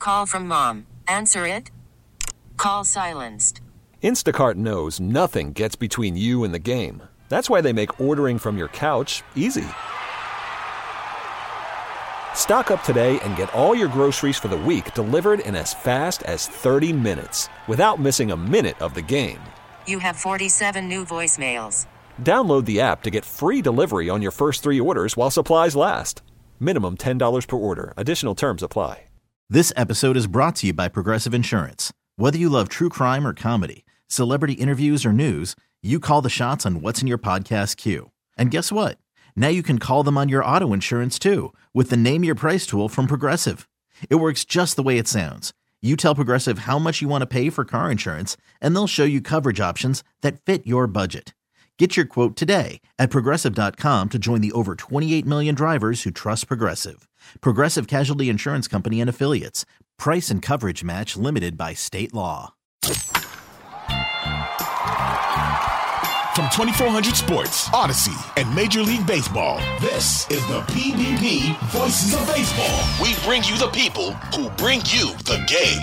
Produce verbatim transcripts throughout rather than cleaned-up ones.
Call from mom. Answer it. Call silenced. Instacart knows nothing gets between you and the game. That's why they make ordering from your couch easy. Stock up today and get all your groceries for the week delivered in as fast as thirty minutes without missing a minute of the game. You have forty-seven new voicemails. Download the app to get free delivery on your first three orders while supplies last. Minimum ten dollars per order. Additional terms apply. This episode is brought to you by Progressive Insurance. Whether you love true crime or comedy, celebrity interviews or news, you call the shots on what's in your podcast queue. And guess what? Now you can call them on your auto insurance too with the Name Your Price tool from Progressive. It works just the way it sounds. You tell Progressive how much you want to pay for car insurance, and they'll show you coverage options that fit your budget. Get your quote today at Progressive dot com to join the over twenty-eight million drivers who trust Progressive. Progressive Casualty Insurance Company and Affiliates. Price and coverage match limited by state law. From twenty-four hundred Sports, Odyssey, and Major League Baseball, this is the P B P Voices of Baseball. We bring you the people who bring you the game.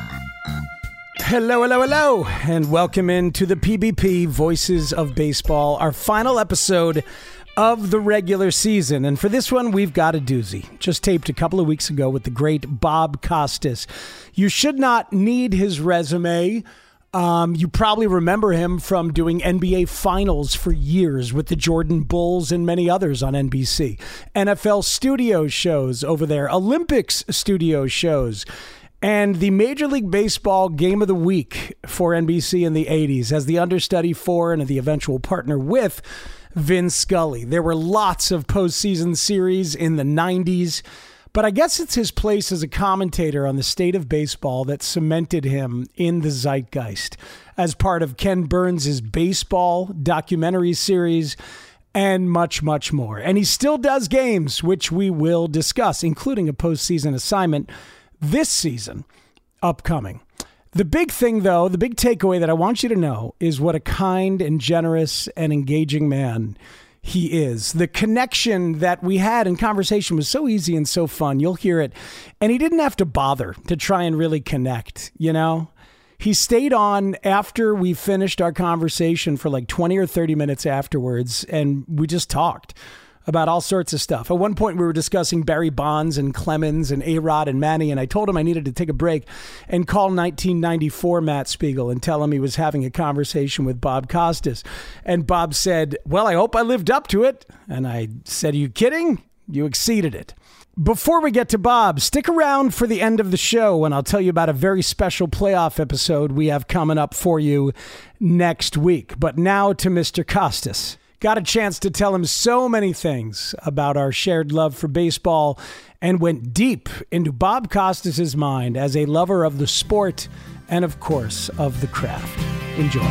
Hello, hello, hello, and welcome into the P B P Voices of Baseball, our final episode of the regular season. And for this one, we've got a doozy. Just taped a couple of weeks ago with the great Bob Costas. You should not need his resume. Um, you probably remember him from doing N B A Finals for years with the Jordan Bulls and many others on N B C. N F L studio shows over there, Olympics studio shows, and the Major League Baseball Game of the Week for N B C in the eighties as the understudy for and the eventual partner with Vin Scully. There were lots of postseason series in the nineties, but I guess it's his place as a commentator on the state of baseball that cemented him in the zeitgeist as part of Ken Burns' baseball documentary series and much, much more. And he still does games, which we will discuss, including a postseason assignment this season upcoming. The big thing, though, the big takeaway that I want you to know is what a kind and generous and engaging man he is. The connection that we had in conversation was so easy and so fun. You'll hear it. And he didn't have to bother to try and really connect, you know? He stayed on after we finished our conversation for like twenty or thirty minutes afterwards, and we just talked about all sorts of stuff. At one point, we were discussing Barry Bonds and Clemens and A-Rod and Manny, and I told him I needed to take a break and call nineteen ninety-four Matt Spiegel and tell him he was having a conversation with Bob Costas. And Bob said, well, I hope I lived up to it. And I said, are you kidding? You exceeded it. Before we get to Bob, stick around for the end of the show, and I'll tell you about a very special playoff episode we have coming up for you next week. But now to Mister Costas. Got a chance to tell him so many things about our shared love for baseball and went deep into Bob Costas' mind as a lover of the sport and, of course, of the craft. Enjoy.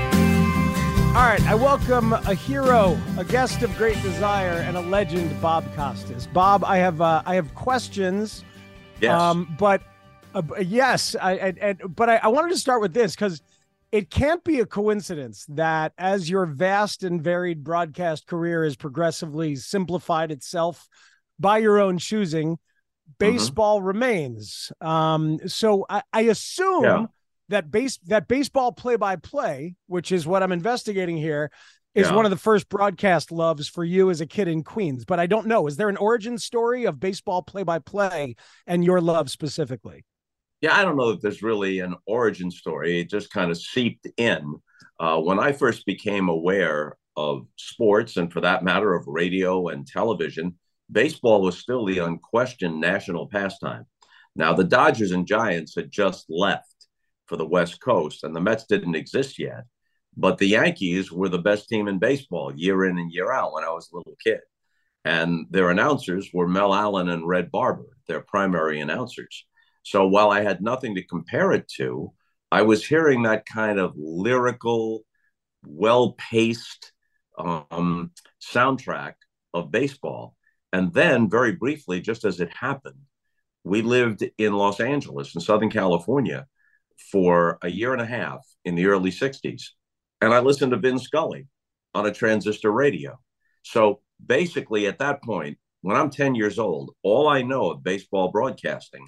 All right, I welcome a hero, a guest of great desire, and a legend, Bob Costas. Bob, I have uh, I have questions. Yes. Um, but uh, yes, I, I, I but I, I wanted to start with this because it can't be a coincidence that as your vast and varied broadcast career has progressively simplified itself by your own choosing, baseball mm-hmm. remains. Um, so I, I assume yeah. that base that baseball play-by-play, which is what I'm investigating here, is yeah. one of the first broadcast loves for you as a kid in Queens. But I don't know. Is there an origin story of baseball play-by-play and your love specifically? Yeah, I don't know that there's really an origin story. It just kind of seeped in. Uh, when I first became aware of sports, and for that matter, of radio and television, baseball was still the unquestioned national pastime. Now, the Dodgers and Giants had just left for the West Coast, and the Mets didn't exist yet. But the Yankees were the best team in baseball year in and year out when I was a little kid. And their announcers were Mel Allen and Red Barber, their primary announcers. So while I had nothing to compare it to, I was hearing that kind of lyrical, well-paced um, soundtrack of baseball. And then very briefly, just as it happened, we lived in Los Angeles in Southern California for a year and a half in the early sixties. And I listened to Vin Scully on a transistor radio. So basically at that point, when I'm ten years old, all I know of baseball broadcasting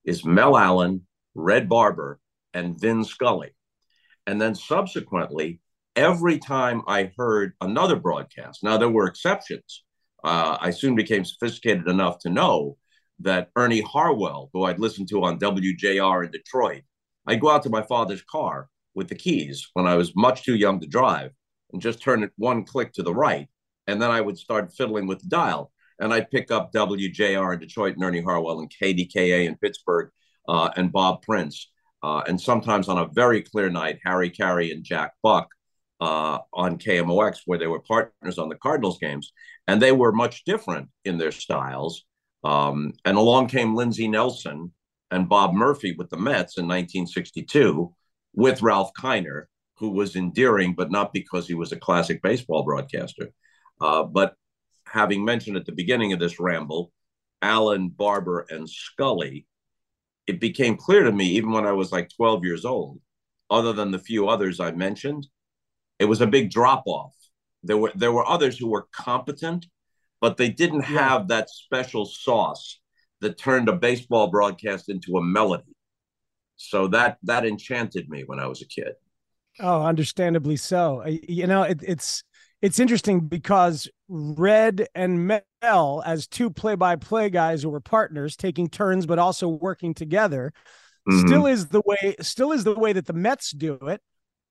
is Mel Allen, Red Barber, and Vin Scully. And then subsequently, every time I heard another broadcast, now there were exceptions. Uh, I soon became sophisticated enough to know that Ernie Harwell, who I'd listened to on W J R in Detroit, I'd go out to my father's car with the keys when I was much too young to drive and just turn it one click to the right. And then I would start fiddling with the dial. And I'd pick up W J R in Detroit and Ernie Harwell and K D K A in Pittsburgh uh, and Bob Prince. Uh, and sometimes on a very clear night, Harry Carey and Jack Buck uh, on K M O X, where they were partners on the Cardinals games. And they were much different in their styles. Um, and along came Lindsey Nelson and Bob Murphy with the Mets in nineteen sixty-two with Ralph Kiner, who was endearing, but not because he was a classic baseball broadcaster. Uh, but having mentioned at the beginning of this ramble, Allen, Barber, and Scully, it became clear to me, even when I was like twelve years old, other than the few others I mentioned, it was a big drop-off. There were there were others who were competent, but they didn't have yeah. that special sauce that turned a baseball broadcast into a melody. So that that enchanted me when I was a kid. Oh, understandably so. You know, it, it's it's interesting because Red and Mel, as two play-by-play guys who were partners, taking turns but also working together, mm-hmm. still is the way still is the way that the Mets do it.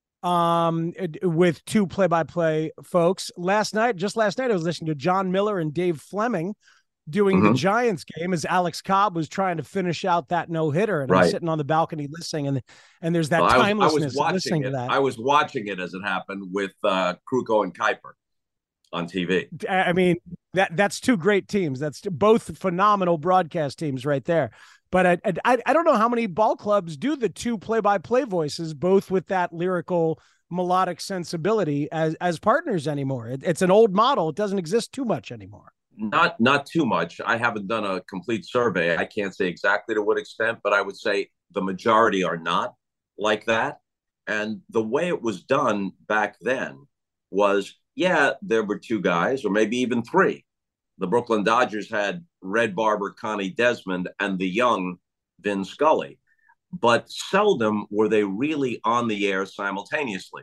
Um, with two play-by-play folks. Last night, just last night, I was listening to John Miller and Dave Fleming doing mm-hmm. the Giants game as Alex Cobb was trying to finish out that no-hitter, and right. I'm sitting on the balcony listening, and and there's that well, timelessness I was, I was of listening it. to that. I was watching it as it happened with uh, Krukow and Kuiper on T V. I mean, that that's two great teams. That's both phenomenal broadcast teams right there. But I, I I don't know how many ball clubs do the two play-by-play voices, both with that lyrical, melodic sensibility as as partners anymore. It, it's an old model. It doesn't exist too much anymore. Not not too much. I haven't done a complete survey. I can't say exactly to what extent, but I would say the majority are not like that. And the way it was done back then was, yeah, there were two guys, or maybe even three. The Brooklyn Dodgers had Red Barber, Connie Desmond, and the young Vin Scully. But seldom were they really on the air simultaneously.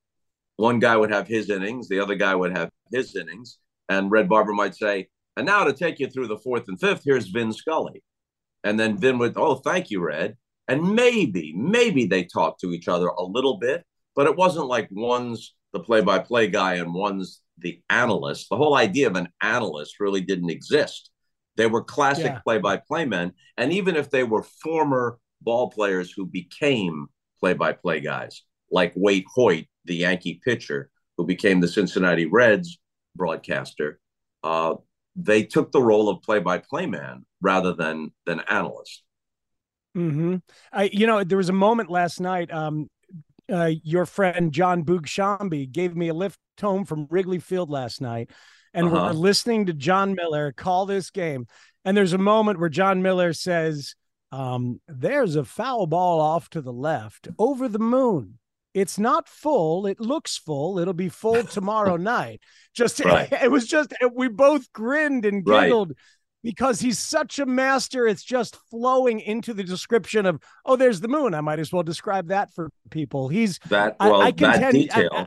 One guy would have his innings, the other guy would have his innings, and Red Barber might say, and now to take you through the fourth and fifth, here's Vin Scully. And then Vin would, oh, thank you, Red. And maybe, maybe they talked to each other a little bit, but it wasn't like one's the play-by-play guy and one's the analyst. The whole idea of an analyst really didn't exist. They were classic yeah. play-by-play men. And even if they were former ball players who became play-by-play guys, like Wade Hoyt, the Yankee pitcher, who became the Cincinnati Reds broadcaster, uh, they took the role of play-by-play man rather than than analyst. Mm-hmm. I, you know, there was a moment last night. Um, uh, your friend John Boog Shambi gave me a lift home from Wrigley Field last night, and uh-huh. we're listening to John Miller call this game. And there's a moment where John Miller says, um, "There's a foul ball off to the left over the moon. It's not full. It looks full. It'll be full tomorrow night." Just right. it, it was just we both grinned and giggled right. because he's such a master. It's just flowing into the description of, oh, there's the moon. I might as well describe that for people. He's that well, I, I contend, that detail. I, I,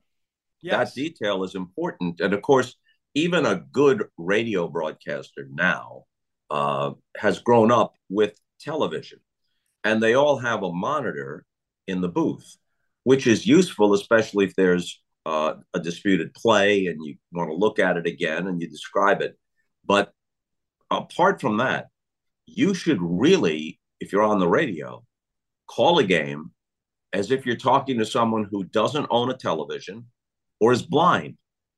yes. That detail is important, and of course, even a good radio broadcaster now uh, has grown up with television, and they all have a monitor in the booth, which is useful, especially if there's uh, a disputed play and you want to look at it again and you describe it. But apart from that, you should really, if you're on the radio, call a game as if you're talking to someone who doesn't own a television or is blind.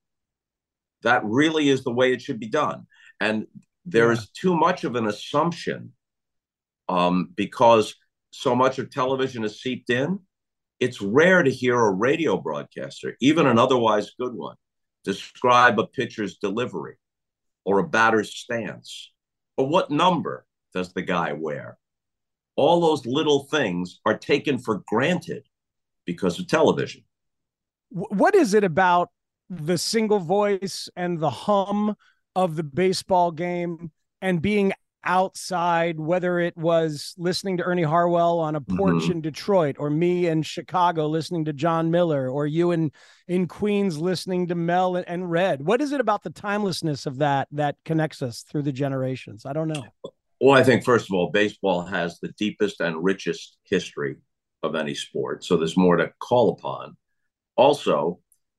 That really is the way it should be done. And there yeah. is too much of an assumption um, because so much of television is seeped in. It's rare to hear a radio broadcaster, even an otherwise good one, describe a pitcher's delivery or a batter's stance or what number does the guy wear. All those little things are taken for granted because of television. What is it about the single voice and the hum of the baseball game and being outside, whether it was listening to Ernie Harwell on a porch mm-hmm. in Detroit, or me in Chicago listening to John Miller, or you in, in Queens listening to Mel and, and Red? What is it about the timelessness of that that connects us through the generations? I don't know. Well, I think, first of all, baseball has the deepest and richest history of any sport, so there's more to call upon. Also,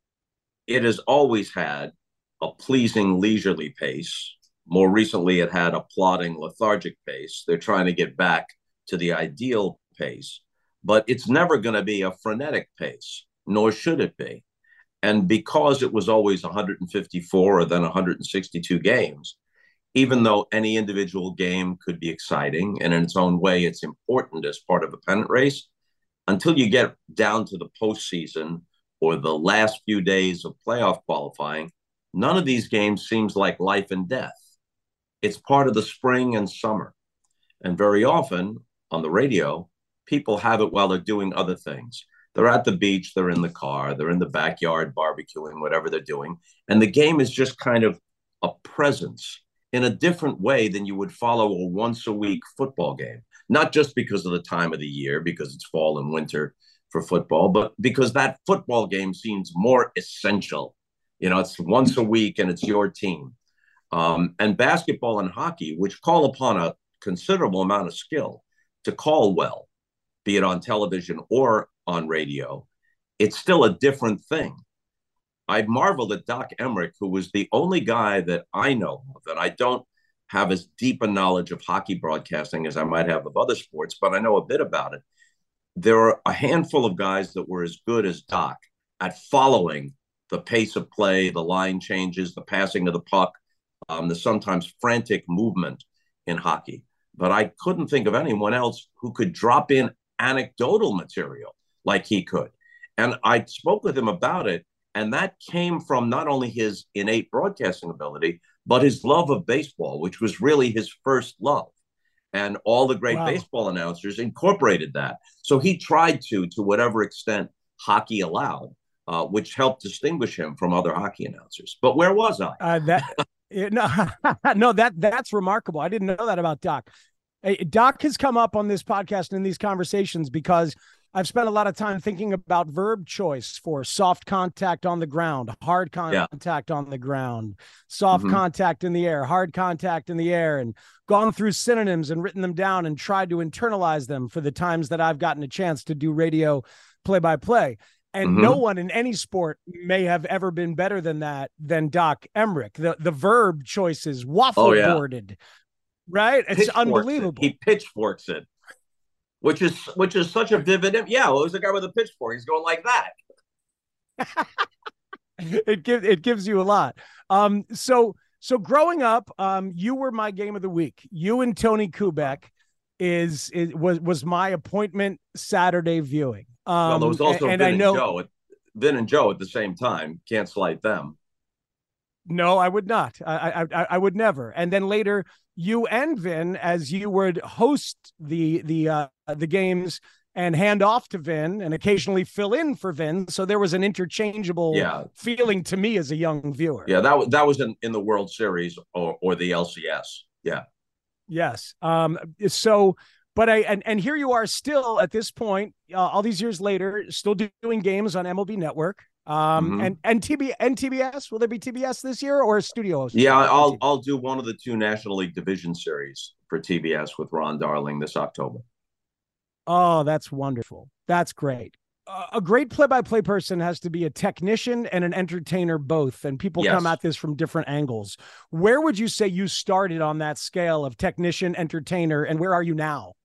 it has always had a pleasing, leisurely pace. More recently, it had a plodding, lethargic pace. They're trying to get back to the ideal pace, but it's never going to be a frenetic pace, nor should it be. And because it was always one hundred fifty-four or then one hundred sixty-two games, even though any individual game could be exciting, and in its own way, it's important as part of a pennant race, until you get down to the postseason or the last few days of playoff qualifying, none of these games seems like life and death. It's part of the spring and summer. And very often on the radio, people have it while they're doing other things. They're at the beach, they're in the car, they're in the backyard barbecuing, whatever they're doing. And the game is just kind of a presence in a different way than you would follow a once a week football game. Not just because of the time of the year, because it's fall and winter for football, but because that football game seems more essential. You know, it's once a week and it's your team. Um, and basketball and hockey, which call upon a considerable amount of skill to call well, be it on television or on radio, it's still a different thing. I marveled at Doc Emrick, who was the only guy that I know of, and I don't have as deep a knowledge of hockey broadcasting as I might have of other sports, but I know a bit about it. There are a handful of guys that were as good as Doc at following the pace of play, the line changes, the passing of the puck, um, the sometimes frantic movement in hockey. But I couldn't think of anyone else who could drop in anecdotal material like he could. And I spoke with him about it, and that came from not only his innate broadcasting ability, but his love of baseball, which was really his first love. And all the great wow. baseball announcers incorporated that. So he tried to, to whatever extent hockey allowed, uh, which helped distinguish him from other hockey announcers. But where was I? Uh, that, no, no, that that's remarkable. I didn't know that about Doc. Doc has come up on this podcast and in these conversations because I've spent a lot of time thinking about verb choice for soft contact on the ground, hard contact yeah. on the ground, soft mm-hmm. contact in the air, hard contact in the air, and gone through synonyms and written them down and tried to internalize them for the times that I've gotten a chance to do radio play-by-play. And mm-hmm. no one in any sport may have ever been better than that, than Doc Emrick. The, the verb choices, waffle-boarded, oh, yeah. right? It's unbelievable. It. He pitchforks it. Which is which is such a vivid. Yeah, well, it was the guy with a pitchfork. He's going like that. it gives it gives you a lot. Um, so so growing up, um, you were my game of the week. You and Tony Kubek is, is was was my appointment Saturday viewing. Um, well, there was also and, Vin and, I know, and Joe. At, Vin and Joe at the same time. Can't slight them. No, I would not. I, I I would never. And then later, you and Vin, as you would host the the uh, the games and hand off to Vin and occasionally fill in for Vin. So there was an interchangeable yeah. feeling to me as a young viewer. Yeah, that was that was in, in the World Series or or the L C S. Yeah. Yes. Um. So, but I and and here you are still at this point, uh, all these years later, still doing games on M L B Network. Um mm-hmm. and and T B and T B S, will there be T B S this year or studio? Yeah, I'll I'll do one of the two National League Division series for T B S with Ron Darling this October. Oh, that's wonderful. That's great. Uh, a great play-by-play person has to be a technician and an entertainer both, and people yes. come at this from different angles. Where would you say you started on that scale of technician, entertainer, and where are you now?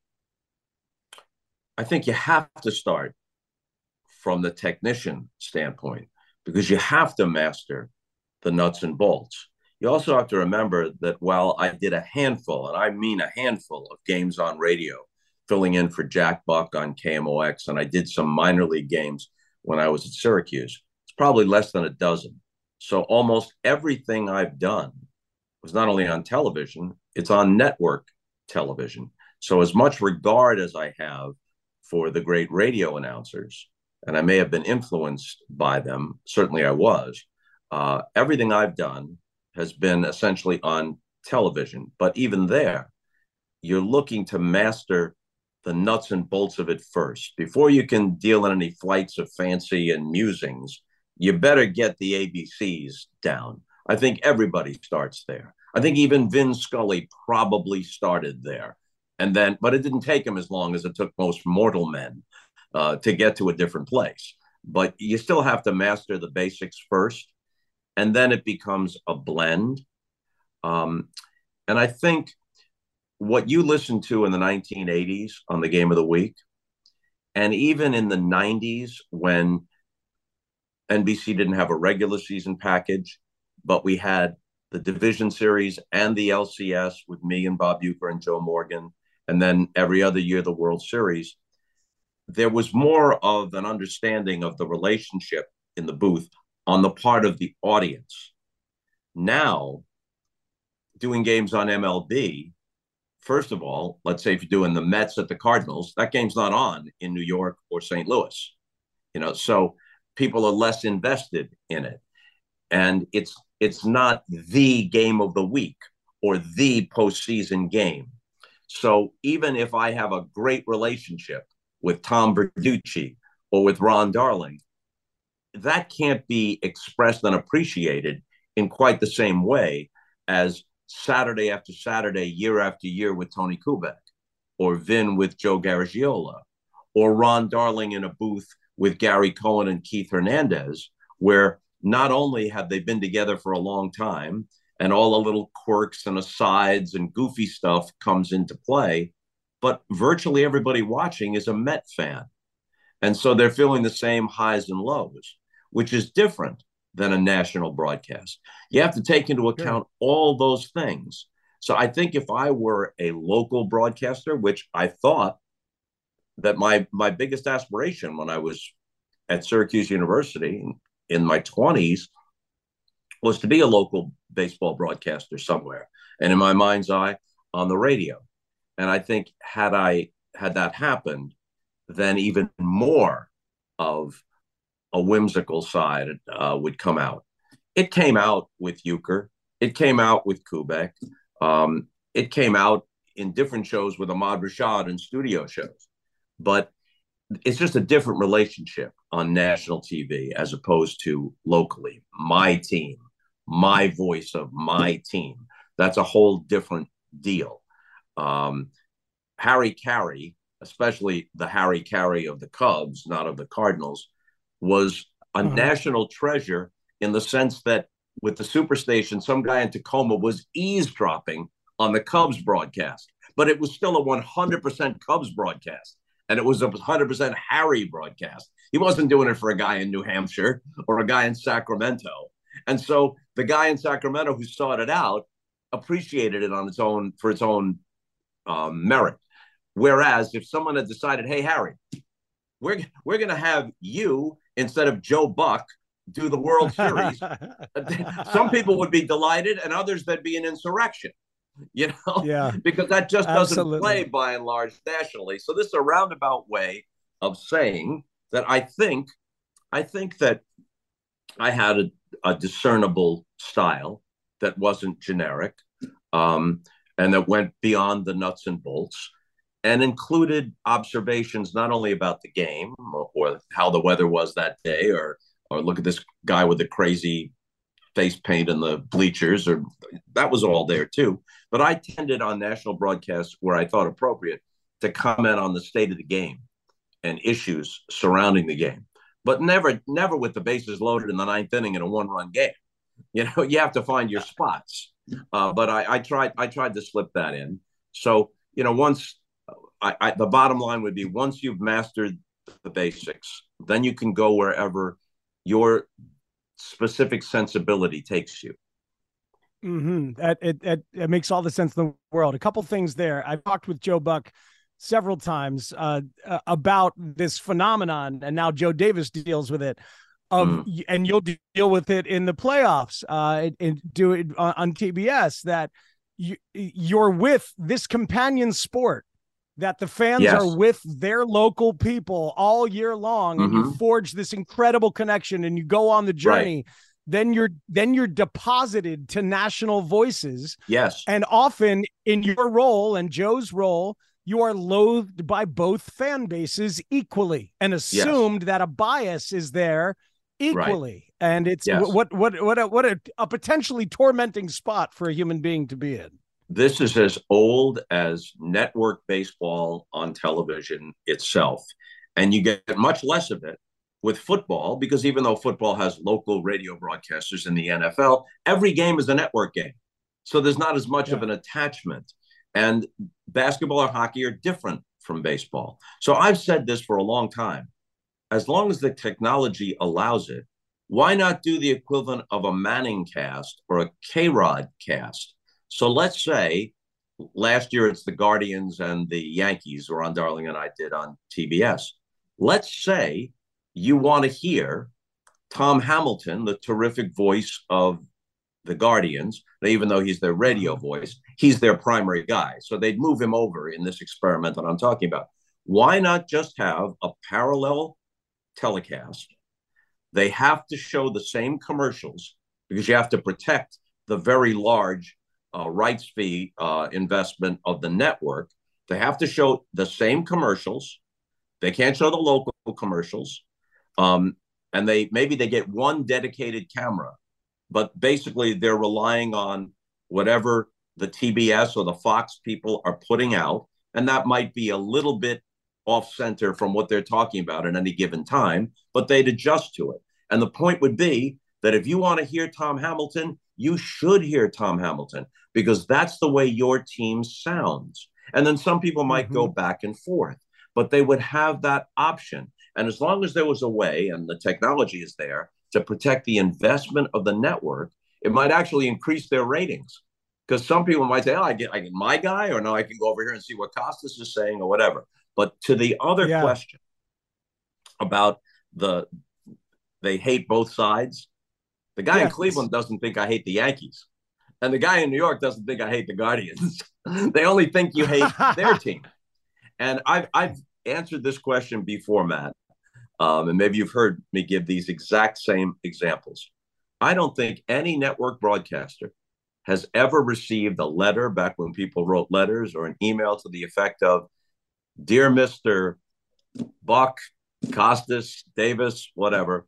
I think you have to start from the technician standpoint, because you have to master the nuts and bolts. You also have to remember that while I did a handful, and I mean a handful of games on radio, filling in for Jack Buck on K M O X, and I did some minor league games when I was at Syracuse, it's probably less than a dozen. So almost everything I've done was not only on television, it's on network television. So as much regard as I have for the great radio announcers, and I may have been influenced by them, certainly I was, uh, everything I've done has been essentially on television. But even there, you're looking to master the nuts and bolts of it first. Before you can deal in any flights of fancy and musings, you better get the A B Cs down. I think everybody starts there. I think even Vin Scully probably started there. And then, but it didn't take him as long as it took most mortal men uh, to get to a different place. But you still have to master the basics first, and then it becomes a blend. Um, and I think what you listened to in the nineteen eighties on the Game of the Week, and even in the nineties when N B C didn't have a regular season package, but we had the division series and the L C S with me and Bob Uecker and Joe Morgan, and then every other year the World Series, there was more of an understanding of the relationship in the booth on the part of the audience. Now, doing games on M L B, first of all, let's say if you're doing the Mets at the Cardinals, that game's not on in New York or Saint Louis. You know, so people are less invested in it. And it's it's not the game of the week or the postseason game. So even if I have a great relationship with Tom Verducci or with Ron Darling, that can't be expressed and appreciated in quite the same way as Saturday after Saturday, year after year with Tony Kubek, or Vin with Joe Garagiola, or Ron Darling in a booth with Gary Cohen and Keith Hernandez, where not only have they been together for a long time and all the little quirks and asides and goofy stuff comes into play, but virtually everybody watching is a Met fan. And so they're feeling the same highs and lows, which is different than a national broadcast. You have to take into account sure. all those things. So I think if I were a local broadcaster, which I thought that my, my biggest aspiration when I was at Syracuse University in my twenties was to be a local baseball broadcaster somewhere. And in my mind's eye, on the radio. And I think had I had that happened, then even more of a whimsical side uh, would come out. It came out with Uecker. It came out with Kubek. Um, it came out in different shows with Ahmad Rashad and studio shows. But it's just a different relationship on national T V as opposed to locally. My team, my voice of my team. That's a whole different deal. Um, Harry Caray, especially the Harry Caray of the Cubs, not of the Cardinals, was a mm-hmm. national treasure in the sense that with the Superstation, some guy in Tacoma was eavesdropping on the Cubs broadcast, but it was still a one hundred percent Cubs broadcast. And it was a one hundred percent Harry broadcast. He wasn't doing it for a guy in New Hampshire or a guy in Sacramento. And so the guy in Sacramento who sought it out appreciated it on its own for its own um, merit. Whereas if someone had decided, hey, Harry, we're, we're going to have you instead of Joe Buck do the World Series, some people would be delighted and others there'd be an insurrection. You know, yeah, because that just doesn't absolutely. play by and large nationally. So this is a roundabout way of saying that I think, I think that I had a, a discernible style that wasn't generic, um, and that went beyond the nuts and bolts, and included observations not only about the game or, or how the weather was that day, or or look at this guy with the crazy face paint in the bleachers, or that was all there too. But I tended on national broadcasts where I thought appropriate to comment on the state of the game and issues surrounding the game, but never, never with the bases loaded in the ninth inning in a one-run game. You know, you have to find your spots. Uh, but I, I tried, I tried to slip that in. So, you know, once I, I, the bottom line would be once you've mastered the basics, then you can go wherever your specific sensibility takes you. Mm-hmm. That, it, it, it makes all the sense in the world. A couple things there. I've talked with Joe Buck several times uh, uh, about this phenomenon, and now Joe Davis deals with it. Of mm. and you'll deal with it in the playoffs, uh, and do it on, on T B S. That you you're with this companion sport, that the fans yes. are with their local people all year long, mm-hmm. and you forge this incredible connection, and you go on the journey. Right. then you're then you're deposited to national voices. Yes. And often in your role and Joe's role, you are loathed by both fan bases equally and assumed yes. that a bias is there equally. Right. And it's yes. what what what a, what a, a potentially tormenting spot for a human being to be in. This is as old as network baseball on television itself. And you get much less of it with football, because even though football has local radio broadcasters in the N F L, every game is a network game. So there's not as much yeah. of an attachment. And basketball or hockey are different from baseball. So I've said this for a long time. As long as the technology allows it, why not do the equivalent of a Manning cast or a K-Rod cast? So let's say last year it's the Guardians and the Yankees, or on Darling and I did on T B S. Let's say you want to hear Tom Hamilton, the terrific voice of the Guardians, even though he's their radio voice, he's their primary guy. So they'd move him over in this experiment that I'm talking about. Why not just have a parallel telecast? They have to show the same commercials because you have to protect the very large uh, rights fee uh, investment of the network. They have to show the same commercials. They can't show the local commercials. Um, and they maybe they get one dedicated camera, but basically they're relying on whatever the T B S or the Fox people are putting out. And that might be a little bit off center from what they're talking about at any given time, but they'd adjust to it. And the point would be that if you want to hear Tom Hamilton, you should hear Tom Hamilton, because that's the way your team sounds. And then some people might mm-hmm. go back and forth, but they would have that option. And as long as there was a way, and the technology is there, to protect the investment of the network, it might actually increase their ratings. Because some people might say, oh, I get, I get my guy, or no, I can go over here and see what Costas is saying, or whatever. But to the other yeah. question about the, they hate both sides. The guy yes. in Cleveland doesn't think I hate the Yankees. And the guy in New York doesn't think I hate the Guardians. They only think you hate their team. And I've, I've answered this question before, Matt. Um, and maybe you've heard me give these exact same examples. I don't think any network broadcaster has ever received a letter, back when people wrote letters, or an email to the effect of, Dear Mister Buck, Costas, Davis, whatever,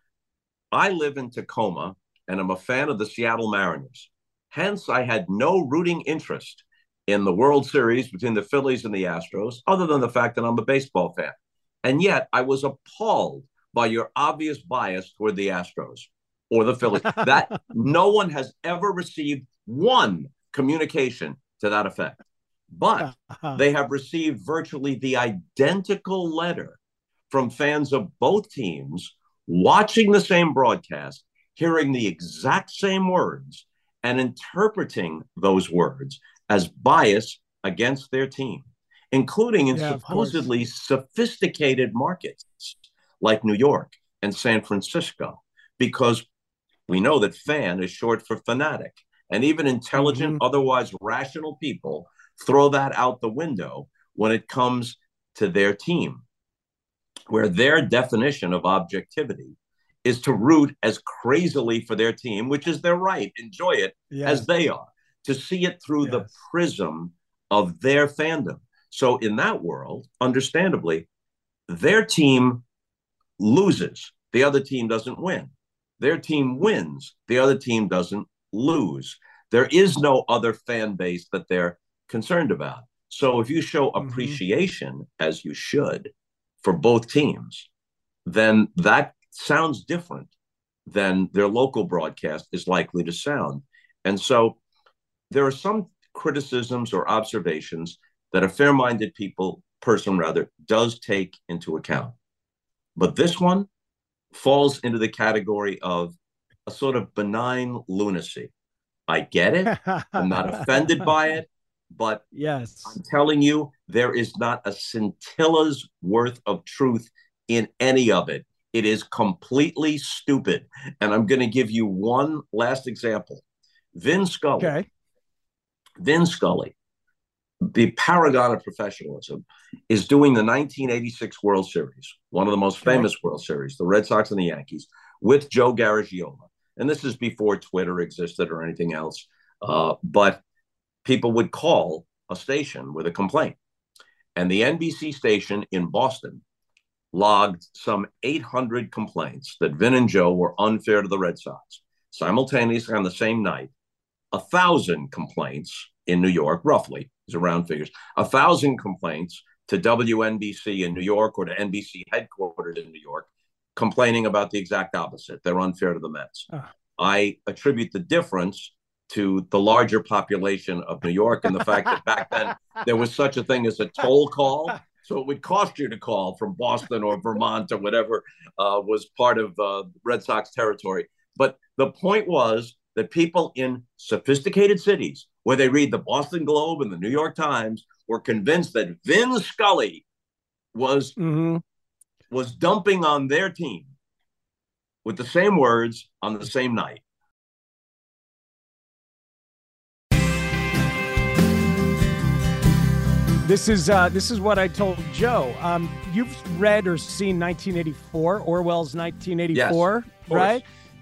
I live in Tacoma and I'm a fan of the Seattle Mariners. Hence, I had no rooting interest in the World Series between the Phillies and the Astros, other than the fact that I'm a baseball fan. And yet I was appalled by your obvious bias toward the Astros or the Phillies. That no one has ever received one communication to that effect. But they have received virtually the identical letter from fans of both teams, watching the same broadcast, hearing the exact same words, and interpreting those words as bias against their team, including in yeah, supposedly sophisticated markets like New York and San Francisco, because we know that fan is short for fanatic. And even intelligent, mm-hmm. otherwise rational people throw that out the window when it comes to their team, where their definition of objectivity is to root as crazily for their team, which is their right, enjoy it yes. as they are, to see it through yes. the prism of their fandom. So in that world, understandably, their team loses, the other team doesn't win. Their team wins, the other team doesn't lose. There is no other fan base that they're concerned about. So if you show appreciation, mm-hmm. as you should, for both teams, then that sounds different than their local broadcast is likely to sound. And so there are some criticisms or observations that a fair-minded people, person rather, does take into account. But this one falls into the category of a sort of benign lunacy. I get it. I'm not offended by it. But yes, I'm telling you, there is not a scintilla's worth of truth in any of it. It is completely stupid. And I'm going to give you one last example. Vin Scully. Okay. Vin Scully, the paragon of professionalism, is doing the nineteen eighty-six World Series, one of the most famous okay. World Series, the Red Sox and the Yankees, with Joe Garagiola. and this is before Twitter existed or anything else, uh, but people would call a station with a complaint. And the N B C station in Boston logged some eight hundred complaints that Vin and Joe were unfair to the Red Sox. Simultaneously on the same night, a thousand complaints in New York, roughly, these are round figures, a thousand complaints to W N B C in New York or to N B C headquarters in New York, complaining about the exact opposite. They're unfair to the Mets. Oh. I attribute the difference to the larger population of New York and the fact that back then there was such a thing as a toll call. So it would cost you to call from Boston or Vermont or whatever uh, was part of uh, Red Sox territory. But the point was that people in sophisticated cities where they read the Boston Globe and the New York Times were convinced that Vin Scully was, mm-hmm. was dumping on their team with the same words on the same night. This is uh, this is what I told Joe. Um, you've read or seen nineteen eighty-four, Orwell's nineteen eighty-four, yes, right?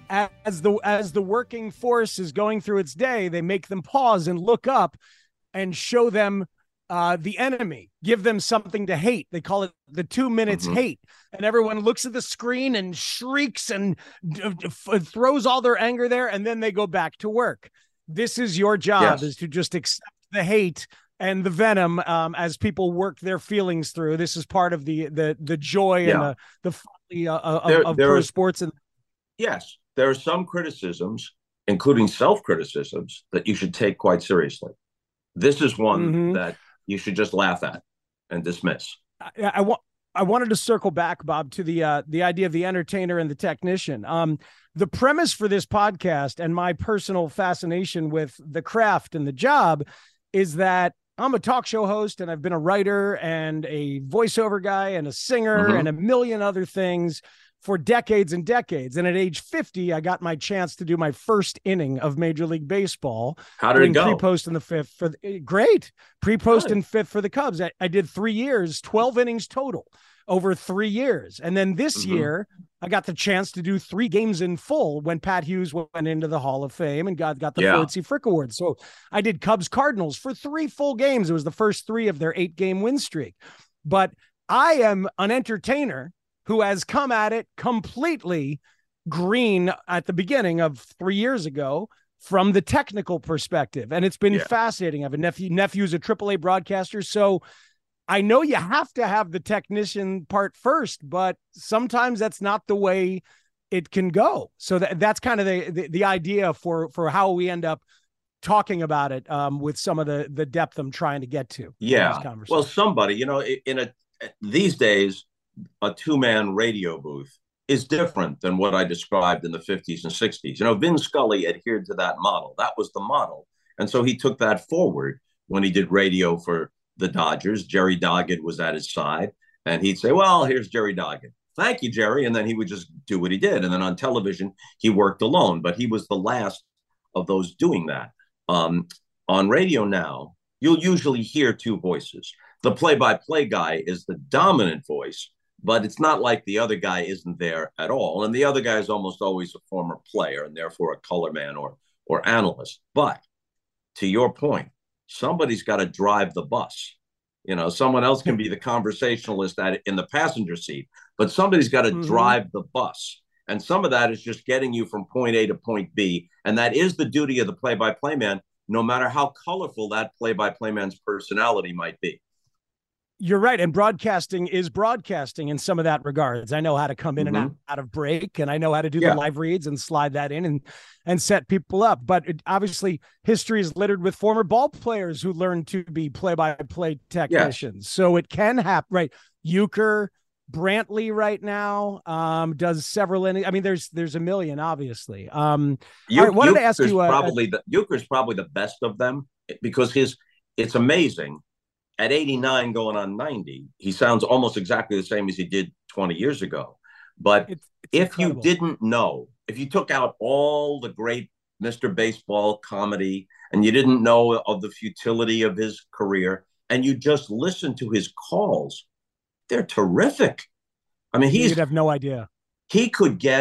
As the as the working force is going through its day, they make them pause and look up and show them uh, the enemy, give them something to hate. They call it the two minutes mm-hmm. hate. And everyone looks at the screen and shrieks and d- d- f- throws all their anger there. And then they go back to work. This is your job, yes. is to just accept the hate and the venom um, as people work their feelings through. This is part of the the the joy yeah. and the the folly uh, of, there, of there pro are, sports. And yes, there are some criticisms, including self-criticisms, that you should take quite seriously. This is one mm-hmm. that you should just laugh at and dismiss. I, I want. I wanted to circle back, Bob, to the uh, the idea of the entertainer and the technician. Um, the premise for this podcast and my personal fascination with the craft and the job is that I'm a talk show host and I've been a writer and a voiceover guy and a singer mm-hmm. and a million other things for decades and decades. And at age fifty, I got my chance to do my first inning of Major League Baseball. How did it go? Pre-post in the fifth for the, great. Pre-post in fifth for the Cubs. I, I did three years, twelve innings total over three years. And then this mm-hmm. year, I got the chance to do three games in full when Pat Hughes went into the Hall of Fame and got, got the yeah. Fritzy Frick Award. So I did Cubs Cardinals for three full games. It was the first three of their eight game win streak. But I am an entertainer who has come at it completely green at the beginning of three years ago from the technical perspective. And it's been yeah. fascinating. I have a nephew, nephew's a triple A broadcaster. So I know you have to have the technician part first, but sometimes that's not the way it can go. So that, that's kind of the, the, the idea for, for how we end up talking about it um, with some of the, the depth I'm trying to get to. Yeah. Well, somebody, you know, in a, these days, a two-man radio booth is different than what I described in the fifties and sixties. You know, Vin Scully adhered to that model. That was the model. And so he took that forward when he did radio for the Dodgers. Jerry Doggett was at his side, and he'd say, well, here's Jerry Doggett. Thank you, Jerry. And then he would just do what he did. And then on television, he worked alone, but he was the last of those doing that. Um, on radio now, you'll usually hear two voices. The play-by-play guy is the dominant voice, but it's not like the other guy isn't there at all. And the other guy is almost always a former player and therefore a color man or, or analyst. But to your point, somebody's got to drive the bus. You know, someone else can be the conversationalist at in the passenger seat, but somebody's got to mm-hmm. drive the bus. And some of that is just getting you from point A to point B. And that is the duty of the play-by-play man, no matter how colorful that play-by-play man's personality might be. You're right. And broadcasting is broadcasting in some of that regards. I know how to come in mm-hmm. and out, out of break, and I know how to do yeah. the live reads and slide that in and, and set people up. But it, obviously history is littered with former ball players who learned to be play-by-play technicians. Yes. So it can happen, right? Euchre, Brantley right now um, does several innings. I mean, there's, there's a million, obviously. Um, you, I wanted to ask you, uh, probably the Euchre's probably the best of them because his, it's amazing. At eighty-nine going on ninety, he sounds almost exactly the same as he did twenty years ago. But it's, it's if incredible. You didn't know, if you took out all the great Mister Baseball comedy and you didn't know of the futility of his career and you just listened to his calls, they're terrific. I mean, he's, you'd have no idea. He could get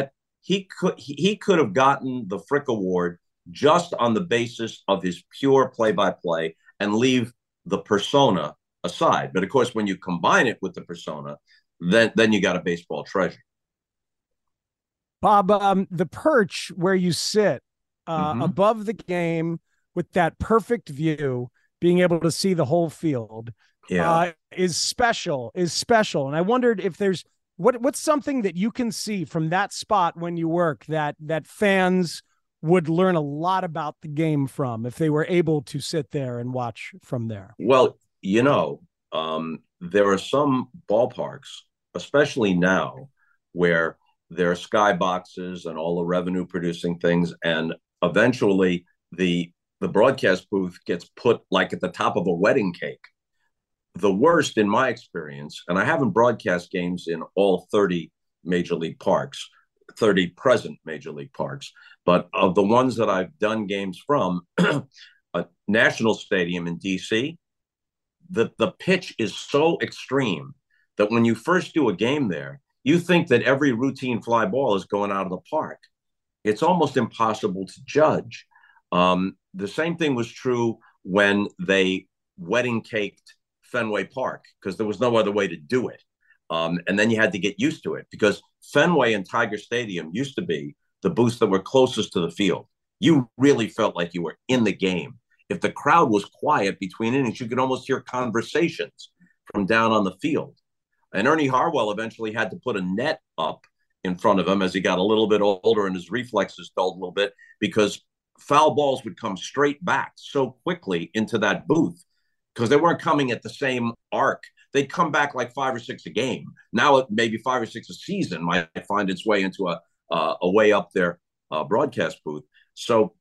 he could he, he could have gotten the Frick Award just on the basis of his pure play-by-play and leave the persona aside. But of course, when you combine it with the persona, then then you got a baseball treasure. Bob, um, the perch where you sit uh, mm-hmm. above the game with that perfect view, being able to see the whole field, yeah. uh, is special, is special. And I wondered if there's what what's something that you can see from that spot when you work that that fans would learn a lot about the game from if they were able to sit there and watch from there. Well, you know, um, there are some ballparks, especially now, where there are skyboxes and all the revenue producing things. And eventually the, the broadcast booth gets put like at the top of a wedding cake. The worst in my experience, and I haven't broadcast games in all thirty major league parks, thirty present major league parks, but of the ones that I've done games from, a National Stadium in D C, the, the pitch is so extreme that when you first do a game there, you think that every routine fly ball is going out of the park. It's almost impossible to judge. Um, the same thing was true when they wedding caked Fenway Park, because there was no other way to do it. Um, and then you had to get used to it, because Fenway and Tiger Stadium used to be the booths that were closest to the field. You really felt like you were in the game. If the crowd was quiet between innings, you could almost hear conversations from down on the field. And Ernie Harwell eventually had to put a net up in front of him as he got a little bit older and his reflexes dulled a little bit, because foul balls would come straight back so quickly into that booth because they weren't coming at the same arc. They'd come back like five or six a game. Now it maybe five or six a season might find its way into a uh, a way up their uh, broadcast booth. So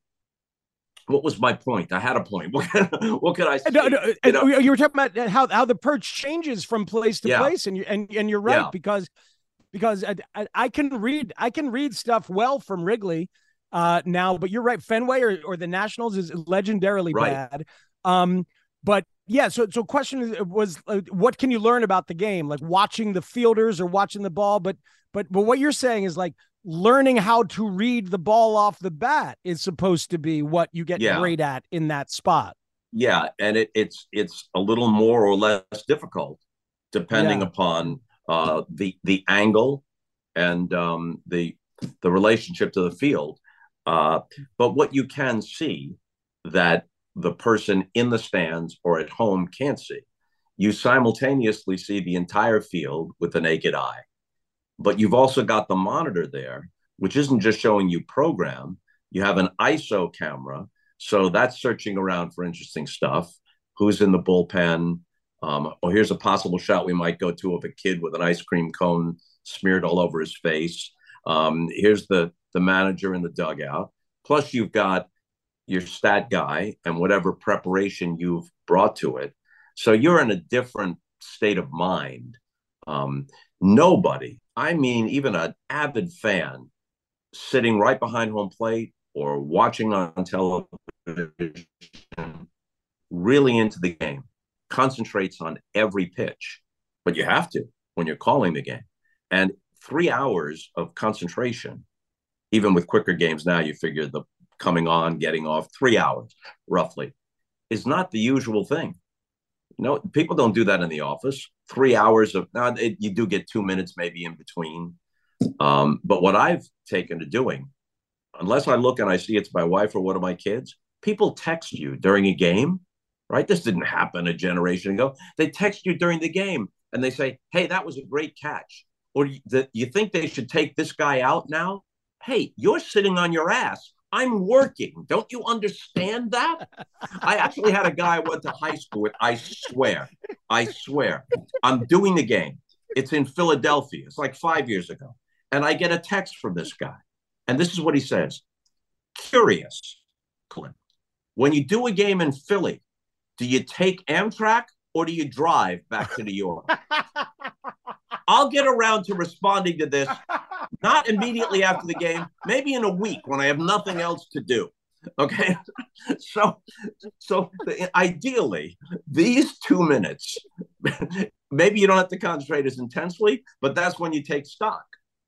what was my point? I had a point. What, what could I say? No, no, you know? You were talking about how, how the perch changes from place to yeah. place, and you and and you're right yeah. because because I, I can read I can read stuff well from Wrigley uh, now, but you're right. Fenway or, or the Nationals is legendarily right. bad. Um, but yeah, so so question was, uh, what can you learn about the game? Like watching the fielders or watching the ball, but but but what you're saying is like learning how to read the ball off the bat is supposed to be what you get yeah. great at in that spot. Yeah, and it, it's it's a little more or less difficult depending yeah. upon uh, the the angle and um, the the relationship to the field. Uh, but what you can see that the person in the stands or at home can't see, you simultaneously see the entire field with the naked eye. But you've also got the monitor there, which isn't just showing you program. You have an I S O camera, so that's searching around for interesting stuff. Who's in the bullpen? Um, or here's a possible shot we might go to of a kid with an ice cream cone smeared all over his face. Um, here's the, the manager in the dugout. Plus, you've got your stat guy and whatever preparation you've brought to it. So you're in a different state of mind. Um, nobody, I mean, even an avid fan sitting right behind home plate or watching on television, really into the game, concentrates on every pitch. But you have to when you're calling the game. And three hours of concentration, even with quicker games now, you figure the coming on, getting off, three hours roughly, is not the usual thing. No, people don't do that in the office. Three hours of, now it, you do get two minutes maybe in between. Um, but what I've taken to doing, unless I look and I see it's my wife or one of my kids, people text you during a game, right? This didn't happen a generation ago. They text you during the game and they say, hey, that was a great catch. Or you, the, you think they should take this guy out now? Hey, you're sitting on your ass. I'm working. Don't you understand that? I actually had a guy I went to high school with. I swear, I swear. I'm doing the game. It's in Philadelphia. It's like five years ago. And I get a text from this guy. And this is what he says. Curious, Clint. When you do a game in Philly, do you take Amtrak or do you drive back to New York? I'll get around to responding to this, not immediately after the game, maybe in a week when I have nothing else to do. Okay. So, so ideally, these two minutes, maybe you don't have to concentrate as intensely, but that's when you take stock.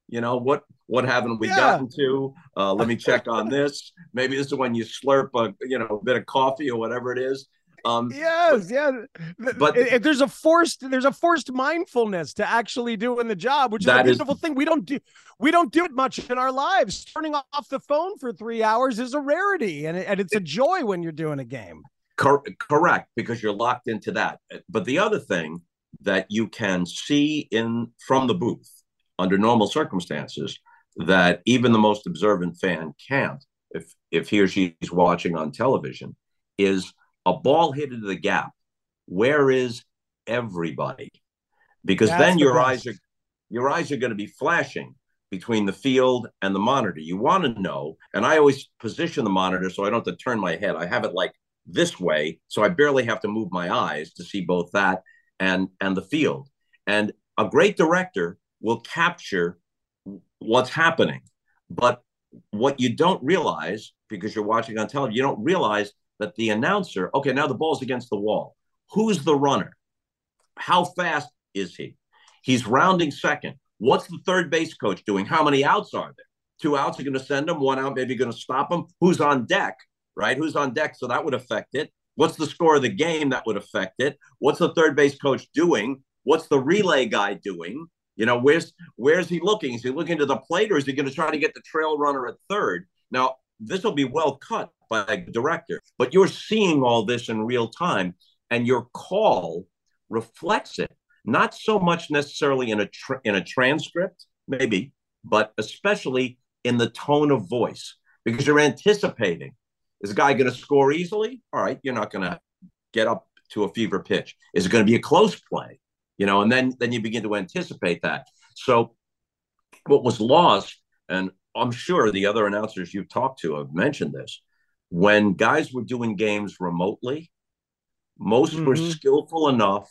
You know, what what haven't we Yeah. gotten to? Uh, let me check on this. Maybe this is when you slurp a you know a bit of coffee or whatever it is. Um, Yes, yeah. but It- it- there's a forced there's a forced mindfulness to actually doing the job, which is a that is beautiful thing. We don't do we don't do it much in our lives. Turning off the phone for three hours is a rarity, and, it, and it's a joy when you're doing a game. cor- correct, because you're locked into that. But the other thing that you can see in from the booth under normal circumstances that even the most observant fan can't, if if he or she is watching on television, is a ball hit into the gap. Where is everybody? Because That's then the your best. eyes are your eyes are going to be flashing between the field and the monitor. You want to know, and I always position the monitor so I don't have to turn my head. I have it like this way, so I barely have to move my eyes to see both that and and the field. And a great director will capture what's happening. But what you don't realize, because you're watching on television, you don't realize that the announcer, okay, now the ball's against the wall. Who's the runner? How fast is he? He's rounding second. What's the third base coach doing? How many outs are there? Two outs are going to send him, one out maybe going to stop him. Who's on deck, right? Who's on deck? So that would affect it. What's the score of the game? That would affect it. What's the third base coach doing? What's the relay guy doing? You know, where's where's he looking? Is he looking to the plate, or is he going to try to get the trail runner at third? Now, this will be well cut by the director, but you're seeing all this in real time, and your call reflects it. Not so much necessarily in a tra- in a transcript, maybe, but especially in the tone of voice, because you're anticipating, is the guy going to score easily? All right, you're not going to get up to a fever pitch. Is it going to be a close play? You know, and then then you begin to anticipate that. So what was lost, and I'm sure the other announcers you've talked to have mentioned this, when guys were doing games remotely, most mm-hmm. were skillful enough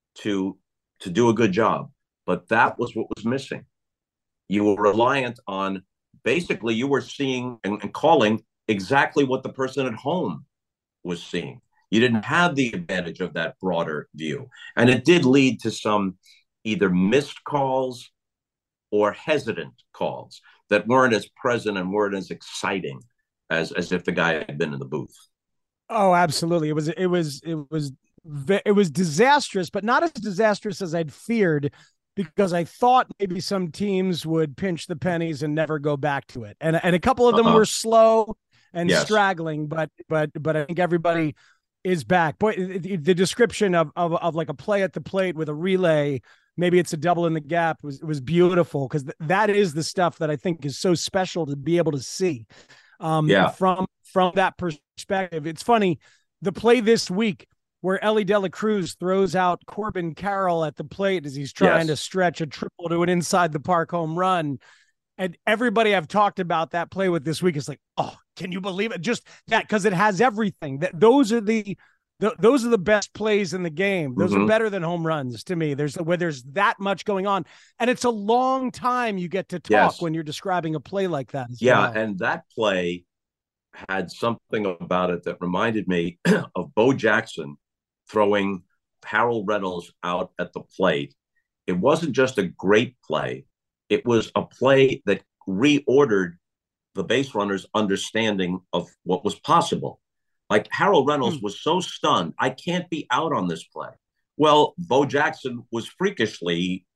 to to do a good job, but that was what was missing. You were reliant on, basically you were seeing and, and calling exactly what the person at home was seeing. You didn't have the advantage of that broader view. And it did lead to some either missed calls or hesitant calls that weren't as present and weren't as exciting as, as if the guy had been in the booth. Oh, absolutely. It was, it was, it was, it was disastrous, but not as disastrous as I'd feared, because I thought maybe some teams would pinch the pennies and never go back to it. And, and a couple of them uh-huh. were slow and yes. straggling, but, but, but I think everybody is back. Boy, the description of, of, of like a play at the plate with a relay, maybe it's a double in the gap, was, was beautiful, because th- that is the stuff that I think is so special to be able to see um, yeah. from, from that perspective. It's funny, the play this week where Elly De La Cruz throws out Corbin Carroll at the plate as he's trying yes. to stretch a triple to an inside the park home run. And everybody I've talked about that play with this week is like, oh, can you believe it? Just that, because it has everything. That those are the, the those are the best plays in the game. Those mm-hmm. are better than home runs to me. There's where there's that much going on, and it's a long time you get to talk yes. when you're describing a play like that. As yeah, well. And that play had something about it that reminded me of Bo Jackson throwing Harold Reynolds out at the plate. It wasn't just a great play. It was a play that reordered the base runner's understanding of what was possible. Like Harold Reynolds hmm. was so stunned, I can't be out on this play. Well, Bo Jackson was freakishly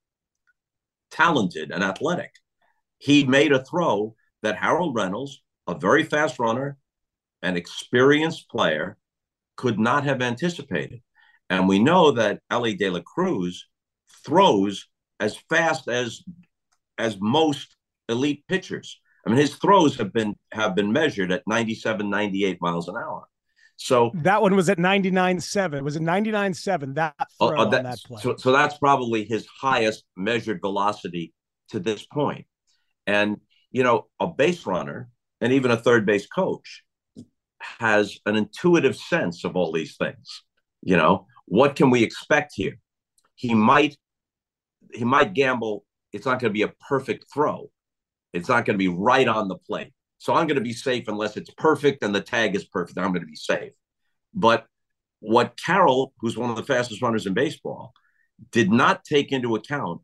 talented and athletic. He made a throw that Harold Reynolds, a very fast runner, an experienced player, could not have anticipated. And we know that Elly De La Cruz throws as fast as as most elite pitchers. I mean, his throws have been have been measured at ninety-seven, ninety-eight miles an hour. So that one was at ninety-nine point seven. Was it ninety-nine point seven? That throw uh, that, on that play. So, so that's probably his highest measured velocity to this point. And, you know, a base runner and even a third base coach has an intuitive sense of all these things. You know, what can we expect here? He might, he might gamble. It's not going to be a perfect throw. It's not going to be right on the plate. So I'm going to be safe unless it's perfect and the tag is perfect. I'm going to be safe. But what Carroll, who's one of the fastest runners in baseball, did not take into account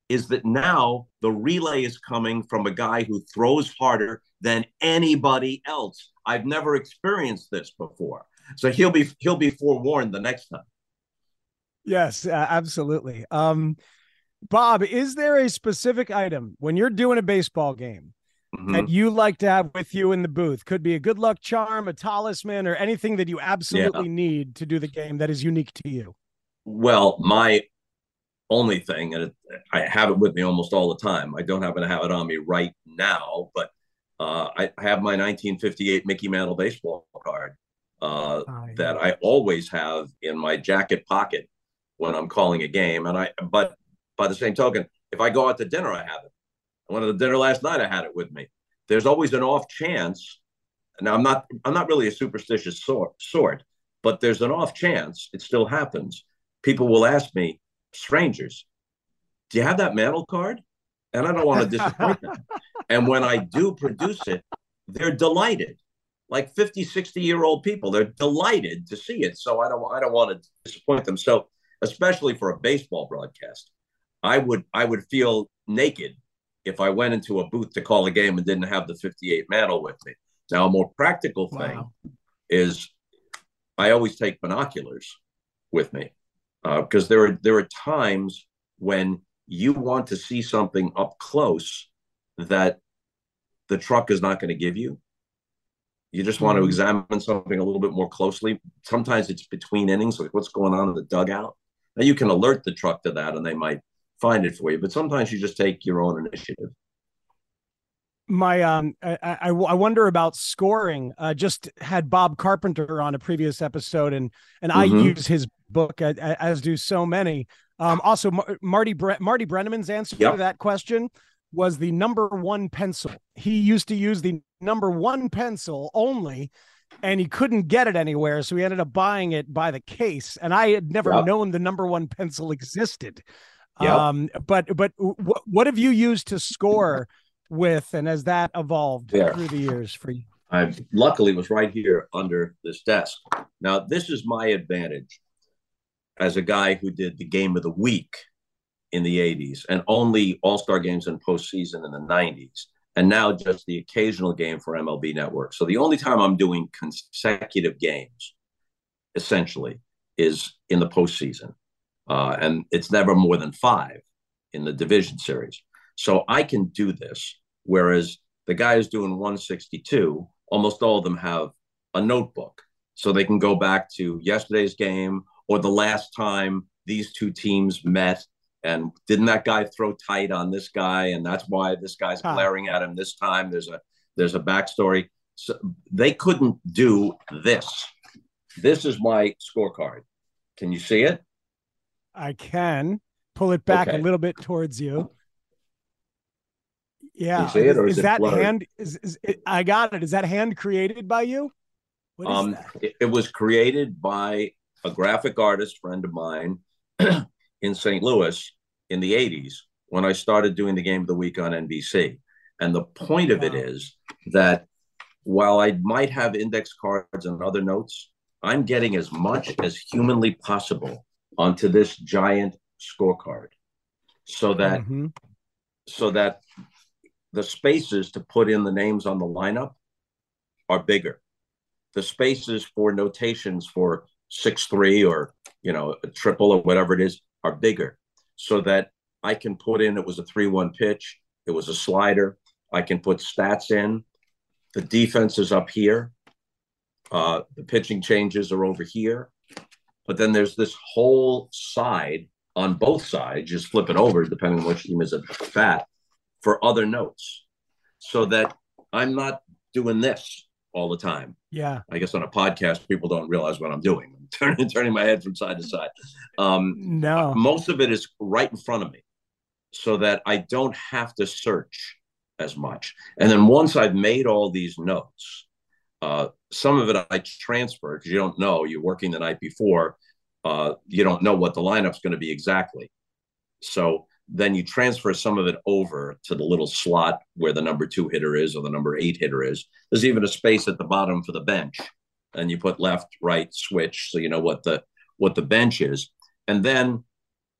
is that now the relay is coming from a guy who throws harder than anybody else. I've never experienced this before. So he'll be he'll be forewarned the next time. Yes, uh, absolutely. Um, Bob, is there a specific item when you're doing a baseball game mm-hmm. that you like to have with you in the booth? Could be a good luck charm, a talisman, or anything that you absolutely yeah. need to do the game that is unique to you. Well, my only thing, and it, I have it with me almost all the time. I don't happen to have it on me right now, but uh, I have my nineteen fifty-eight Mickey Mantle baseball card uh, oh, yeah. that I always have in my jacket pocket when I'm calling a game. And I, but by the same token, if I go out to dinner, I have it. I went to the dinner last night, I had it with me. There's always an off chance. Now I'm not, I'm not really a superstitious sort, sort, but there's an off chance. It still happens. People will ask me, strangers, do you have that Mantle card? And I don't want to disappoint them. And when I do produce it, they're delighted. Like fifty, sixty year old people, they're delighted to see it. So I don't, I don't want to disappoint them. So especially for a baseball broadcast, I would, I would feel naked if I went into a booth to call a game and didn't have the fifty-eight Mantle with me. Now, a more practical thing wow. is I always take binoculars with me because uh, there are, there are times when you want to see something up close that the truck is not going to give you. You just want to examine something a little bit more closely. Sometimes it's between innings, like what's going on in the dugout. Now you can alert the truck to that and they might find it for you, but sometimes you just take your own initiative. My, um, I, I, I wonder about scoring. Uh, just had Bob Carpenter on a previous episode, and and mm-hmm. I use his book as, as do so many. Um, also, Mar- Marty Bre- Marty Brenneman's answer yep. to that question was the number one pencil. He used to use the number one pencil only, and he couldn't get it anywhere, so he ended up buying it by the case. And I had never yep. known the number one pencil existed. Yep. Um, but but w- what have you used to score with, and has that evolved there through the years for you? I luckily was right here under this desk. Now, this is my advantage as a guy who did the game of the week in the eighties and only all-star games and postseason in the nineties, and now just the occasional game for M L B Network. So the only time I'm doing consecutive games, essentially, is in the postseason. Uh, and it's never more than five in the division series. So I can do this, whereas the guy who's doing one sixty-two, almost all of them have a notebook. So they can go back to yesterday's game or the last time these two teams met. And didn't that guy throw tight on this guy? And that's why this guy's huh. glaring at him this time. There's a there's a backstory. So they couldn't do this. This is my scorecard. Can you see it? I can. Pull it back okay. a little bit towards you. Yeah. You see it, or is, is it that blurry? hand? Is, is it, I got it. Is that hand created by you? What is um, that? It, it was created by a graphic artist friend of mine in Saint Louis in the eighties when I started doing the game of the week on N B C. And the point of wow. it is that while I might have index cards and other notes, I'm getting as much as humanly possible onto this giant scorecard so that mm-hmm. so that the spaces to put in the names on the lineup are bigger. The spaces for notations for six three or, you know, a triple or whatever it is are bigger, so that I can put in, it was a three one pitch, it was a slider. I can put stats in. The defense is up here. Uh, the pitching changes are over here. But then there's this whole side on both sides, just flip it over, depending on which team is at bat, for other notes, so that I'm not doing this all the time. Yeah. I guess on a podcast, people don't realize what I'm doing. I'm turning, turning my head from side to side. Um, no. Most of it is right in front of me so that I don't have to search as much. And then once I've made all these notes, uh, some of it I transfer because you don't know. You're working the night before. Uh, you don't know what the lineup's going to be exactly. So then you transfer some of it over to the little slot where the number two hitter is or the number eight hitter is. There's even a space at the bottom for the bench. And you put left, right, switch, so you know what the what the bench is. And then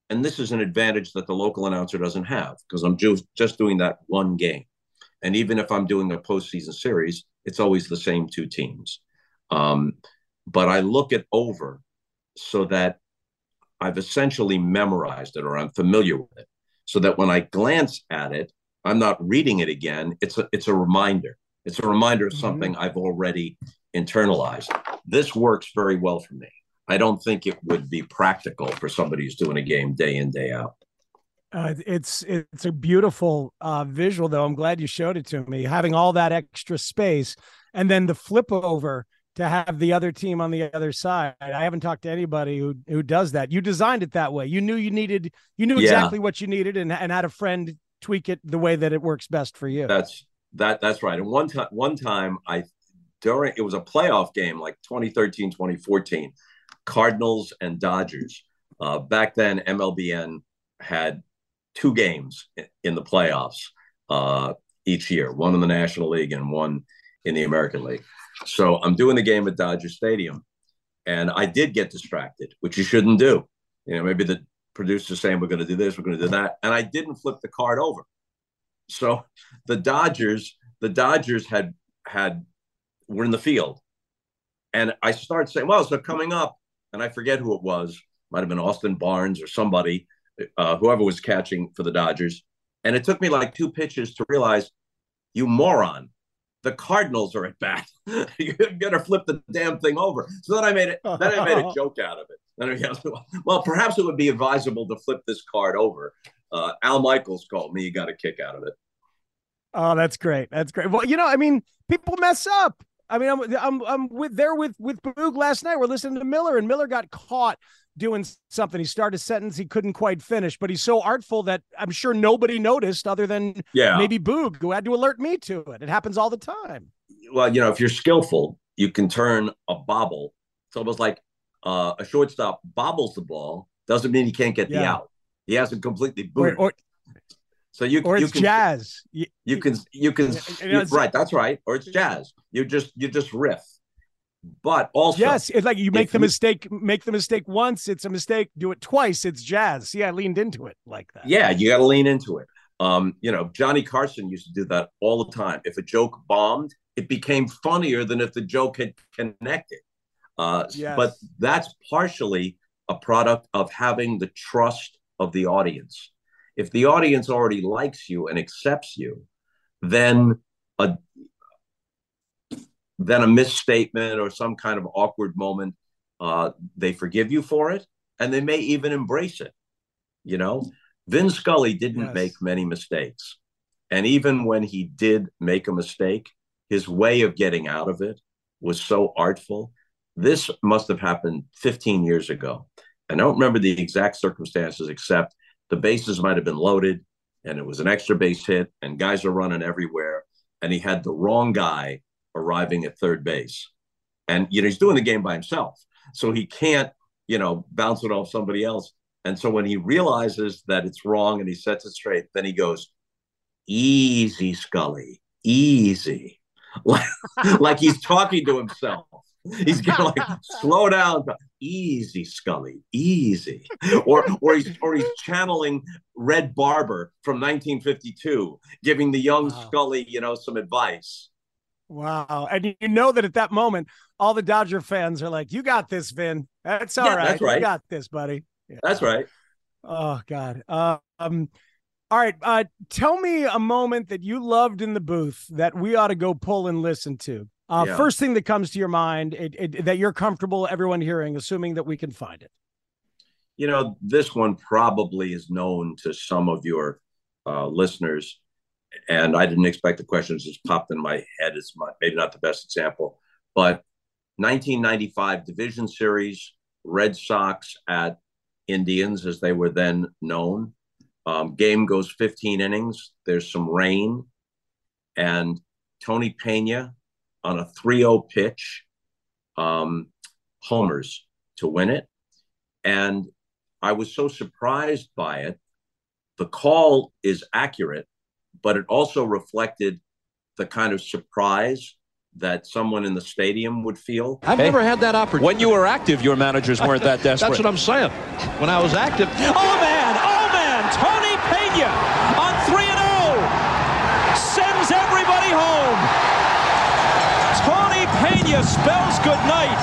And this is an advantage that the local announcer doesn't have because I'm just, just doing that one game. And even if I'm doing a postseason series, it's always the same two teams. Um, but I look it over so that I've essentially memorized it or I'm familiar with it so that when I glance at it, I'm not reading it again. It's a, it's a reminder. It's a reminder of something mm-hmm. I've already internalized. This works very well for me. I don't think it would be practical for somebody who's doing a game day in, day out. Uh, it's it's a beautiful uh, visual, though. I'm glad you showed it to me. Having all that extra space and then the flip over to have the other team on the other side. I haven't talked to anybody who who does that. You designed it that way. You knew you needed, you knew yeah. exactly what you needed and, and had a friend tweak it the way that it works best for you. That's that. That's right. And one time, one time I, during, it was a playoff game, like twenty thirteen, twenty fourteen, Cardinals and Dodgers. Uh, back then, M L B N had two games in the playoffs uh, each year, one in the National League and one in the American League. So I'm doing the game at Dodger Stadium, and I did get distracted, which you shouldn't do. You know, maybe the producer's saying, we're going to do this, we're going to do that. And I didn't flip the card over. So the Dodgers, the Dodgers had, had, were in the field. And I started saying, well, so coming up, and I forget who it was, might have been Austin Barnes or somebody, uh, whoever was catching for the Dodgers. And it took me like two pitches to realize, you moron, the Cardinals are at bat. You're going to flip the damn thing over. So then I made it, then I made a joke out of it. Then I guess, well, perhaps it would be advisable to flip this card over. Uh, Al Michaels called me. He got a kick out of it. Oh, that's great. That's great. Well, you know, I mean, people mess up. I mean, I'm I'm I'm with there with with Boog last night. We're listening to Miller, and Miller got caught doing something. He started a sentence he couldn't quite finish, but he's so artful that I'm sure nobody noticed other than yeah. maybe Boog, who had to alert me to it. It happens all the time. Well, you know, if you're skillful, you can turn a bobble. It's almost like uh, a shortstop bobbles the ball. Doesn't mean he can't get yeah. the out. He hasn't completely booted. Or, or, so you, or you it's can, jazz. You, you can, you can, you know, right. That's right. Or it's jazz. You just, you just riff. But also, yes, it's like you make the you, mistake, make the mistake once, it's a mistake. Do it twice, it's jazz. See, I leaned into it like that. Yeah, you got to lean into it. Um, you know, Johnny Carson used to do that all the time. If a joke bombed, it became funnier than if the joke had connected. Uh, yes. But that's partially a product of having the trust of the audience. If the audience already likes you and accepts you, then a then a misstatement or some kind of awkward moment, uh, they forgive you for it, and they may even embrace it. You know, Vin Scully didn't yes. make many mistakes. And even when he did make a mistake, his way of getting out of it was so artful. This must have happened fifteen years ago. I don't remember the exact circumstances, except the bases might have been loaded, and it was an extra base hit, and guys are running everywhere, and he had the wrong guy arriving at third base. And, you know, he's doing the game by himself. So he can't, you know, bounce it off somebody else. And so when he realizes that it's wrong and he sets it straight, then he goes, easy, Scully, easy. Like, like he's talking to himself. He's going like, slow down, easy, Scully, easy. Or, or he's, or he's channeling Red Barber from nineteen fifty-two, giving the young wow. Scully, you know, some advice. Wow. And you know that at that moment, all the Dodger fans are like, you got this, Vin. That's all yeah, right. That's right. You got this, buddy. Yeah. That's right. Oh, God. Uh, um, all right. Uh, tell me a moment that you loved in the booth that we ought to go pull and listen to. Uh, yeah. First thing that comes to your mind it, it, that you're comfortable everyone hearing, assuming that we can find it. You know, this one probably is known to some of your uh, listeners. And I didn't expect the questions just popped in my head. It's my, maybe not the best example, but nineteen ninety-five Division Series, Red Sox at Indians, as they were then known. Um, game goes fifteen innings. There's some rain. And Tony Pena on a three oh pitch, um, homers to win it. And I was so surprised by it. The call is accurate, but it also reflected the kind of surprise that someone in the stadium would feel. I've hey, never had that opportunity. When you were active, your managers weren't that desperate. That's what I'm saying. When I was active, oh, man! goodnight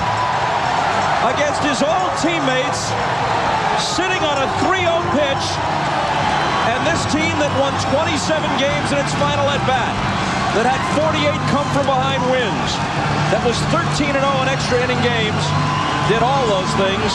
against his old teammates, sitting on a three oh pitch, and this team that won twenty-seven games in its final at-bat, that had forty-eight come-from-behind wins, that was thirteen and oh in extra inning games, did all those things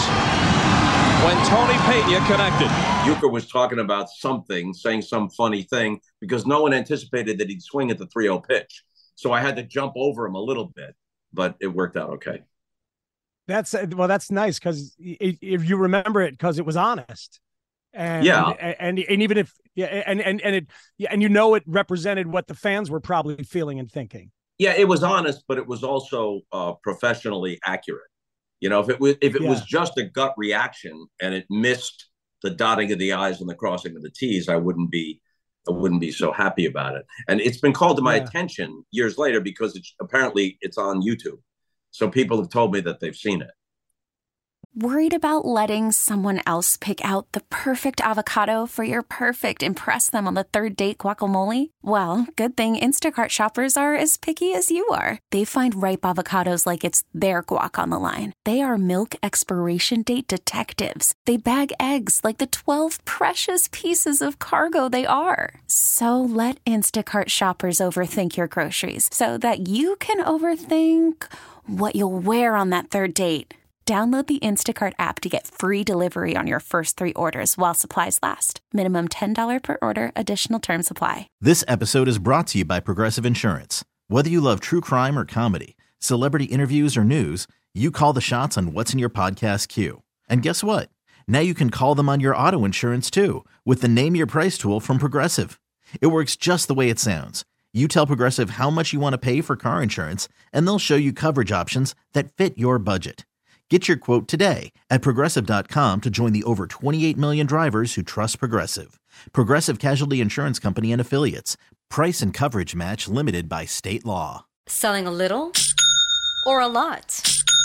when Tony Pena connected. Uecker was talking about something, saying some funny thing, because no one anticipated that he'd swing at the three oh pitch. So I had to jump over him a little bit, but it worked out okay. That's well, that's nice because if you remember it, because it was honest, and yeah, and, and and even if yeah, and and and it yeah, and you know it represented what the fans were probably feeling and thinking. Yeah, it was honest, but it was also uh, professionally accurate. You know, if it was if it yeah. was just a gut reaction and it missed the dotting of the I's and the crossing of the T's, I wouldn't be I wouldn't be so happy about it. And it's been called to my yeah. attention years later because it's apparently it's on YouTube. So people have told me that they've seen it. Worried about letting someone else pick out the perfect avocado for your perfect impress them on the third date guacamole? Well, good thing Instacart shoppers are as picky as you are. They find ripe avocados like it's their guac on the line. They are milk expiration date detectives. They bag eggs like the twelve precious pieces of cargo they are. So let Instacart shoppers overthink your groceries so that you can overthink what you'll wear on that third date. Download the Instacart app to get free delivery on your first three orders while supplies last. Minimum ten dollars per order. Additional terms apply. This episode is brought to you by Progressive Insurance. Whether you love true crime or comedy, celebrity interviews or news, you call the shots on what's in your podcast queue. And guess what? Now you can call them on your auto insurance too with the Name Your Price tool from Progressive. It works just the way it sounds. You tell Progressive how much you want to pay for car insurance, and they'll show you coverage options that fit your budget. Get your quote today at Progressive dot com to join the over twenty-eight million drivers who trust Progressive. Progressive Casualty Insurance Company and Affiliates. Price and coverage match limited by state law. Selling a little or a lot?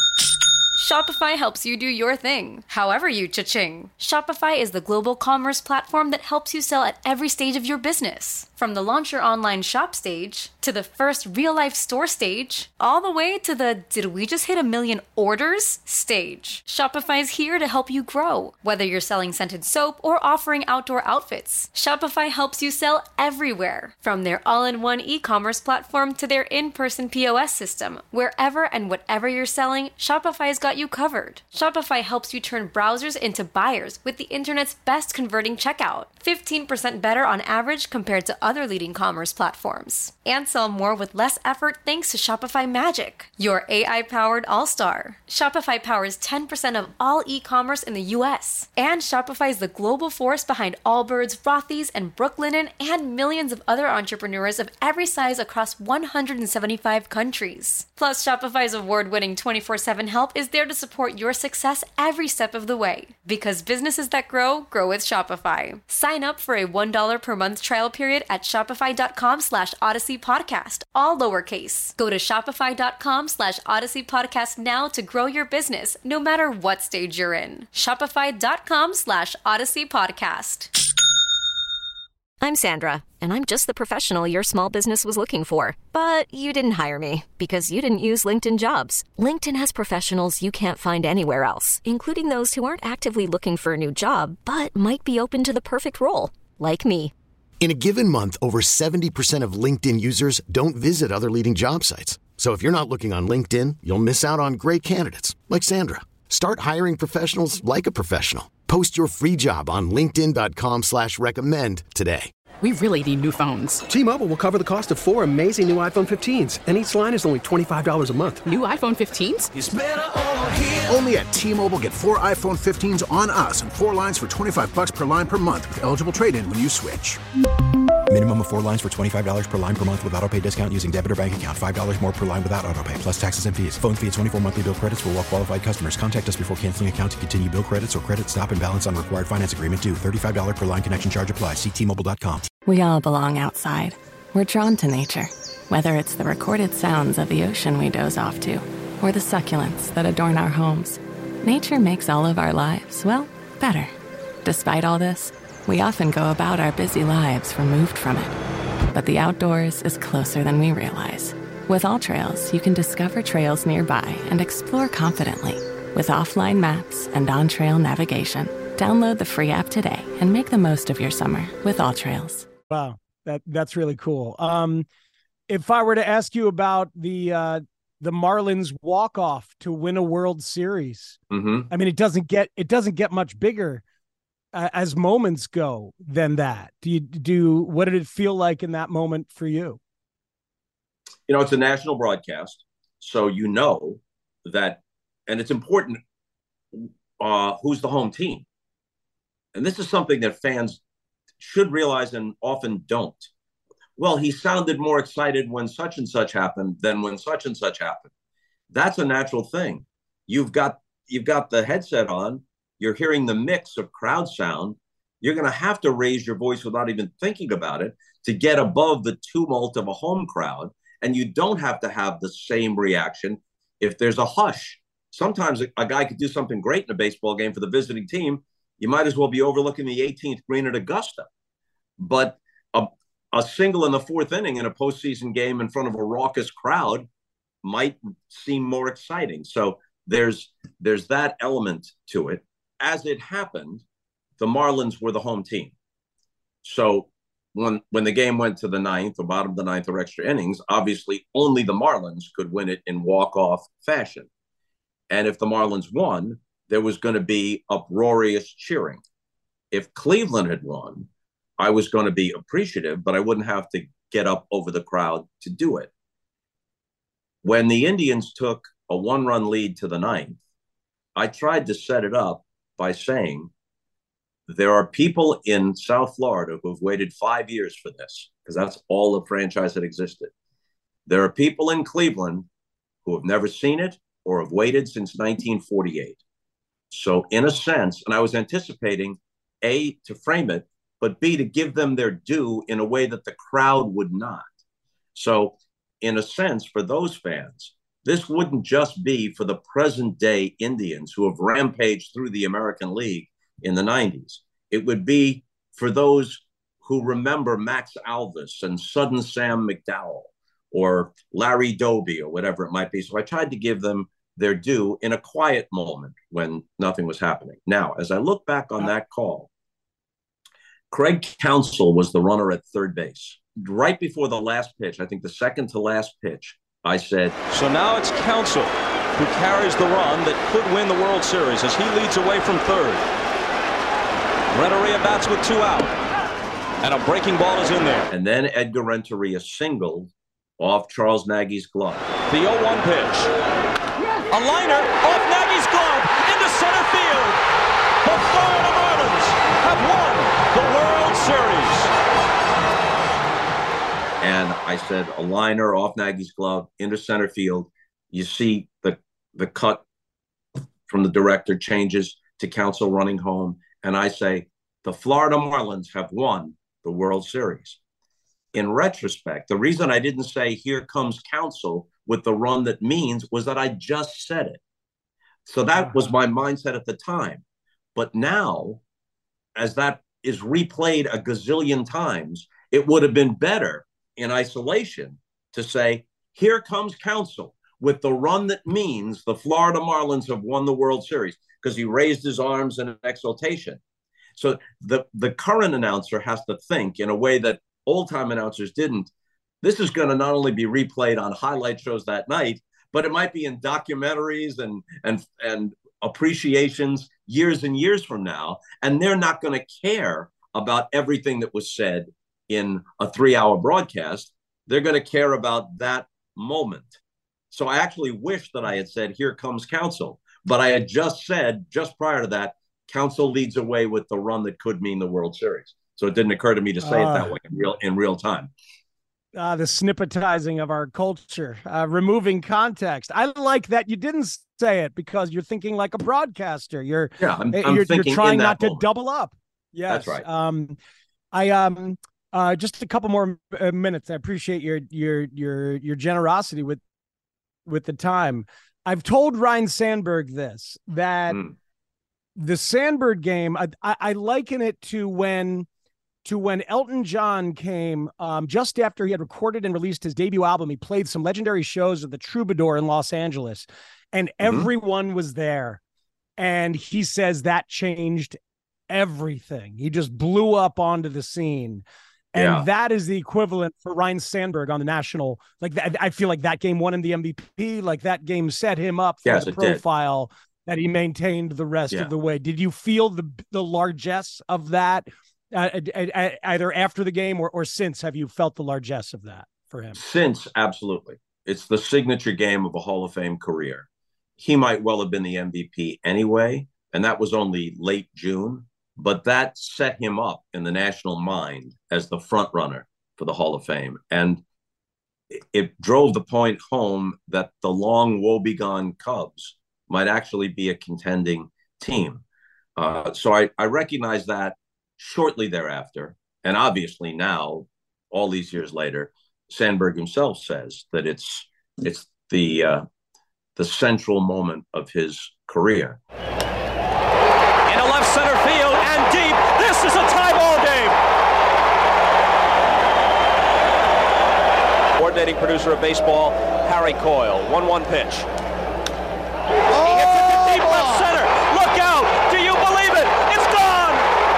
Shopify helps you do your thing, however you cha-ching. Shopify is the global commerce platform that helps you sell at every stage of your business. From the launch your online shop stage, to the first real-life store stage, all the way to the did we just hit a million orders stage. Shopify's here to help you grow, whether you're selling scented soap or offering outdoor outfits. Shopify helps you sell everywhere, from their all-in-one e-commerce platform to their in-person P O S system. Wherever and whatever you're selling, Shopify's got you covered. Shopify helps you turn browsers into buyers with the internet's best converting checkout. fifteen percent better on average compared to other leading commerce platforms. And sell more with less effort thanks to Shopify Magic, your A I-powered all-star. Shopify powers ten percent of all e-commerce in the U S. And Shopify is the global force behind Allbirds, Rothy's, and Brooklinen, and millions of other entrepreneurs of every size across one hundred seventy-five countries. Plus, Shopify's award-winning twenty-four seven help is there to support your success every step of the way. Because businesses that grow, grow with Shopify. Sign up for a one dollar per month trial period at shopify.com slash Odyssey Podcast, all lowercase. Go to shopify.com slash Odyssey Podcast now to grow your business, no matter what stage you're in. Shopify.com slash Odyssey Podcast. I'm Sandra, and I'm just the professional your small business was looking for. But you didn't hire me because you didn't use LinkedIn Jobs. LinkedIn has professionals you can't find anywhere else, including those who aren't actively looking for a new job, but might be open to the perfect role, like me. In a given month, over seventy percent of LinkedIn users don't visit other leading job sites. So if you're not looking on LinkedIn, you'll miss out on great candidates like Sandra. Start hiring professionals like a professional. Post your free job on linkedin.com slash recommend today. We really need new phones. T-Mobile will cover the cost of four amazing new iPhone fifteens, and each line is only twenty-five dollars a month. New iPhone fifteens? It's better over here. Only at T-Mobile, get four iPhone fifteens on us and four lines for twenty-five bucks per line per month with eligible trade-in when you switch. Minimum of four lines for twenty-five dollars per line per month with autopay discount using debit or bank account. five dollars more per line without autopay, plus taxes and fees. Phone fee at twenty-four monthly bill credits for well-qualified customers. Contact us before canceling account to continue bill credits or credit stop and balance on required finance agreement due. thirty-five dollars per line connection charge applies. See T Mobile dot com. We all belong outside. We're drawn to nature. Whether it's the recorded sounds of the ocean we doze off to, or the succulents that adorn our homes, nature makes all of our lives, well, better. Despite all this, we often go about our busy lives removed from it. But the outdoors is closer than we realize. With AllTrails, you can discover trails nearby and explore confidently. With offline maps and on-trail navigation, download the free app today and make the most of your summer with AllTrails. Wow, that that's really cool. Um, if I were to ask you about the uh, the Marlins walk-off to win a World Series, mm-hmm. I mean, it doesn't get it doesn't get much bigger uh, as moments go than that. Do you do? What did it feel like in that moment for you? You know, it's a national broadcast, so you know that, and it's important uh, who's the home team. And this is something that fans should realize and often don't. Well, he sounded more excited when such and such happened than when such and such happened. That's a natural thing. You've got you've got the headset on, you're hearing the mix of crowd sound. You're going to have to raise your voice without even thinking about it to get above the tumult of a home crowd. And you don't have to have the same reaction if there's a hush. Sometimes a, a guy could do something great in a baseball game for the visiting team. You might as well be overlooking the eighteenth green at Augusta. But a, a single in the fourth inning in a postseason game in front of a raucous crowd might seem more exciting. So there's there's that element to it. As it happened, the Marlins were the home team. So when when the game went to the ninth or bottom of the ninth or extra innings, obviously only the Marlins could win it in walk-off fashion. And if the Marlins won, there was going to be uproarious cheering. If Cleveland had won, I was going to be appreciative, but I wouldn't have to get up over the crowd to do it. When the Indians took a one-run lead to the ninth, I tried to set it up by saying, there are people in South Florida who have waited five years for this, because that's all the franchise that existed. There are people in Cleveland who have never seen it or have waited since nineteen forty-eight. So in a sense, and I was anticipating, A, to frame it, but B, to give them their due in a way that the crowd would not. So in a sense, for those fans, this wouldn't just be for the present day Indians who have rampaged through the American League in the nineties. It would be for those who remember Max Alvis and Sudden Sam McDowell or Larry Doby or whatever it might be. So I tried to give them their due in a quiet moment when nothing was happening. Now, as I look back on that call, Craig Counsell was the runner at third base. Right before the last pitch, I think the second to last pitch, I said... So now it's Counsell who carries the run that could win the World Series as he leads away from third. Renteria bats with two out, and a breaking ball is in there. And then Edgar Renteria singled off Charles Nagy's glove. The oh one pitch. A liner off Nagy's glove into center field. The Florida Marlins have won the World Series. And I said, a liner off Nagy's glove into center field. You see the the cut from the director changes to Counsell running home. And I say, the Florida Marlins have won the World Series. In retrospect, the reason I didn't say, here comes Counsell with the run that means, was that I just said it. So that was my mindset at the time. But now, as that is replayed a gazillion times, it would have been better in isolation to say, here comes Counsell with the run that means the Florida Marlins have won the World Series, because he raised his arms in exultation. So the, the current announcer has to think in a way that old-time announcers didn't. This is going to not only be replayed on highlight shows that night, but it might be in documentaries and and and appreciations years and years from now. And they're not going to care about everything that was said in a three-hour broadcast. They're going to care about that moment. So I actually wish that I had said, here comes Counsell. But I had just said, just prior to that, Counsell leads away with the run that could mean the World Series. So it didn't occur to me to say uh, it that way in real in real time. Uh, the snippetizing of our culture, uh, removing context. I like that you didn't say it because you're thinking like a broadcaster. You're yeah, I'm, I'm you're, thinking you're trying not moment. to double up. Yes, that's right. Um, I um uh just a couple more uh, minutes. I appreciate your your your your generosity with with the time. I've told Ryne Sandberg this, that mm. the Sandberg game, I, I, I liken it to when to when Elton John came um, just after he had recorded and released his debut album. He played some legendary shows at the Troubadour in Los Angeles, and mm-hmm. everyone was there. And he says that changed everything. He just blew up onto the scene. And yeah. that is the equivalent for Ryne Sandberg on the national. Like that, I feel like that game won him the M V P. Like that game set him up for yes, the profile did. that he maintained the rest yeah. of the way. Did you feel the the largesse of that uh, either after the game or, or since? Have you felt the largesse of that for him? Since, absolutely. It's the signature game of a Hall of Fame career. He might well have been the M V P anyway, and that was only late June. But that set him up in the national mind as the front runner for the Hall of Fame. And it drove the point home that the long woebegone Cubs might actually be a contending team. Uh, so I, I recognized that shortly thereafter. And obviously now, all these years later, Sandberg himself says that it's it's the uh, the central moment of his career. Into left center field and deep. This is a tie ball game. Coordinating producer of baseball, Harry Coyle. one one pitch. Oh, he hits it to deep left center. Look out. Do you believe it? It's gone.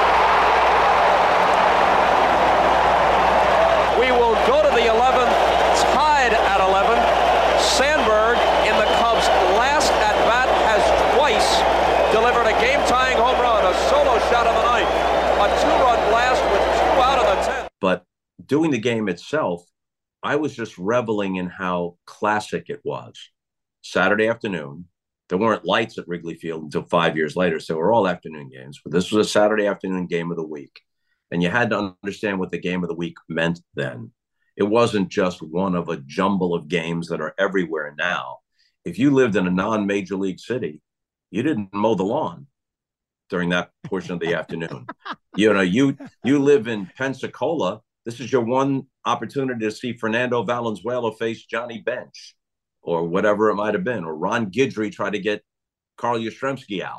We will go to the eleventh, tied at eleven. Sandberg, in the Cubs' last at-bat, has twice delivered a game-tying home run, a solo shot of the night, a two-run blast with two out of the tenth. But doing the game itself, I was just reveling in how classic it was. Saturday afternoon, there weren't lights at Wrigley Field until five years later, so they were all afternoon games. But this was a Saturday afternoon game of the week, and you had to understand what the game of the week meant then. It wasn't just one of a jumble of games that are everywhere now. If you lived in a non-major league city, you didn't mow the lawn during that portion of the afternoon. You know, you you live in Pensacola. This is your one opportunity to see Fernando Valenzuela face Johnny Bench or whatever it might have been, or Ron Guidry try to get Carl Yastrzemski out.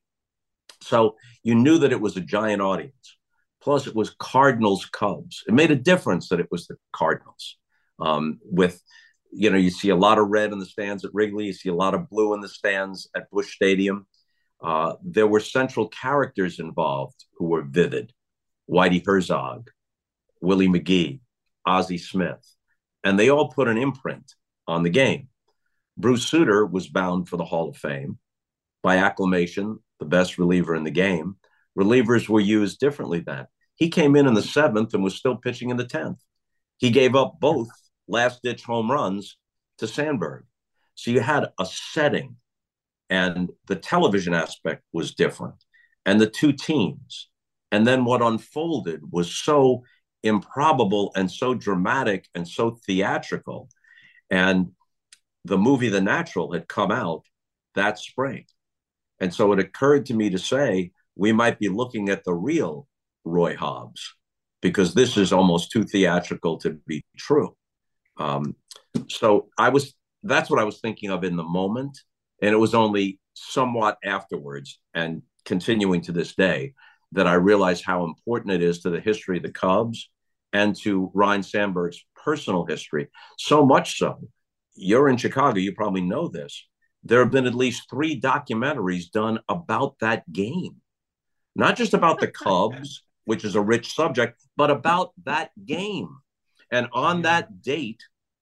So you knew that it was a giant audience. Plus, it was Cardinals Cubs. It made a difference that it was the Cardinals. Um, with, you know, you see a lot of red in the stands at Wrigley. You see a lot of blue in the stands at Busch Stadium. Uh, there were central characters involved who were vivid. Whitey Herzog, Willie McGee, Ozzie Smith. And they all put an imprint on the game. Bruce Sutter was bound for the Hall of Fame. By acclamation, the best reliever in the game. Relievers were used differently then. He came in in the seventh and was still pitching in the tenth. He gave up both last-ditch home runs to Sandberg. So you had a setting, and the television aspect was different, and the two teams. And then what unfolded was so improbable and so dramatic and so theatrical. And the movie The Natural had come out that spring. And so it occurred to me to say, we might be looking at the real Roy Hobbs, because this is almost too theatrical to be true. Um, so I was, that's what I was thinking of in the moment. And it was only somewhat afterwards and continuing to this day that I realized how important it is to the history of the Cubs and to Ryne Sandberg's personal history. So much so, you're in Chicago, you probably know this. There have been at least three documentaries done about that game. Not just about the Cubs, which is a rich subject, but about that game. And on that date,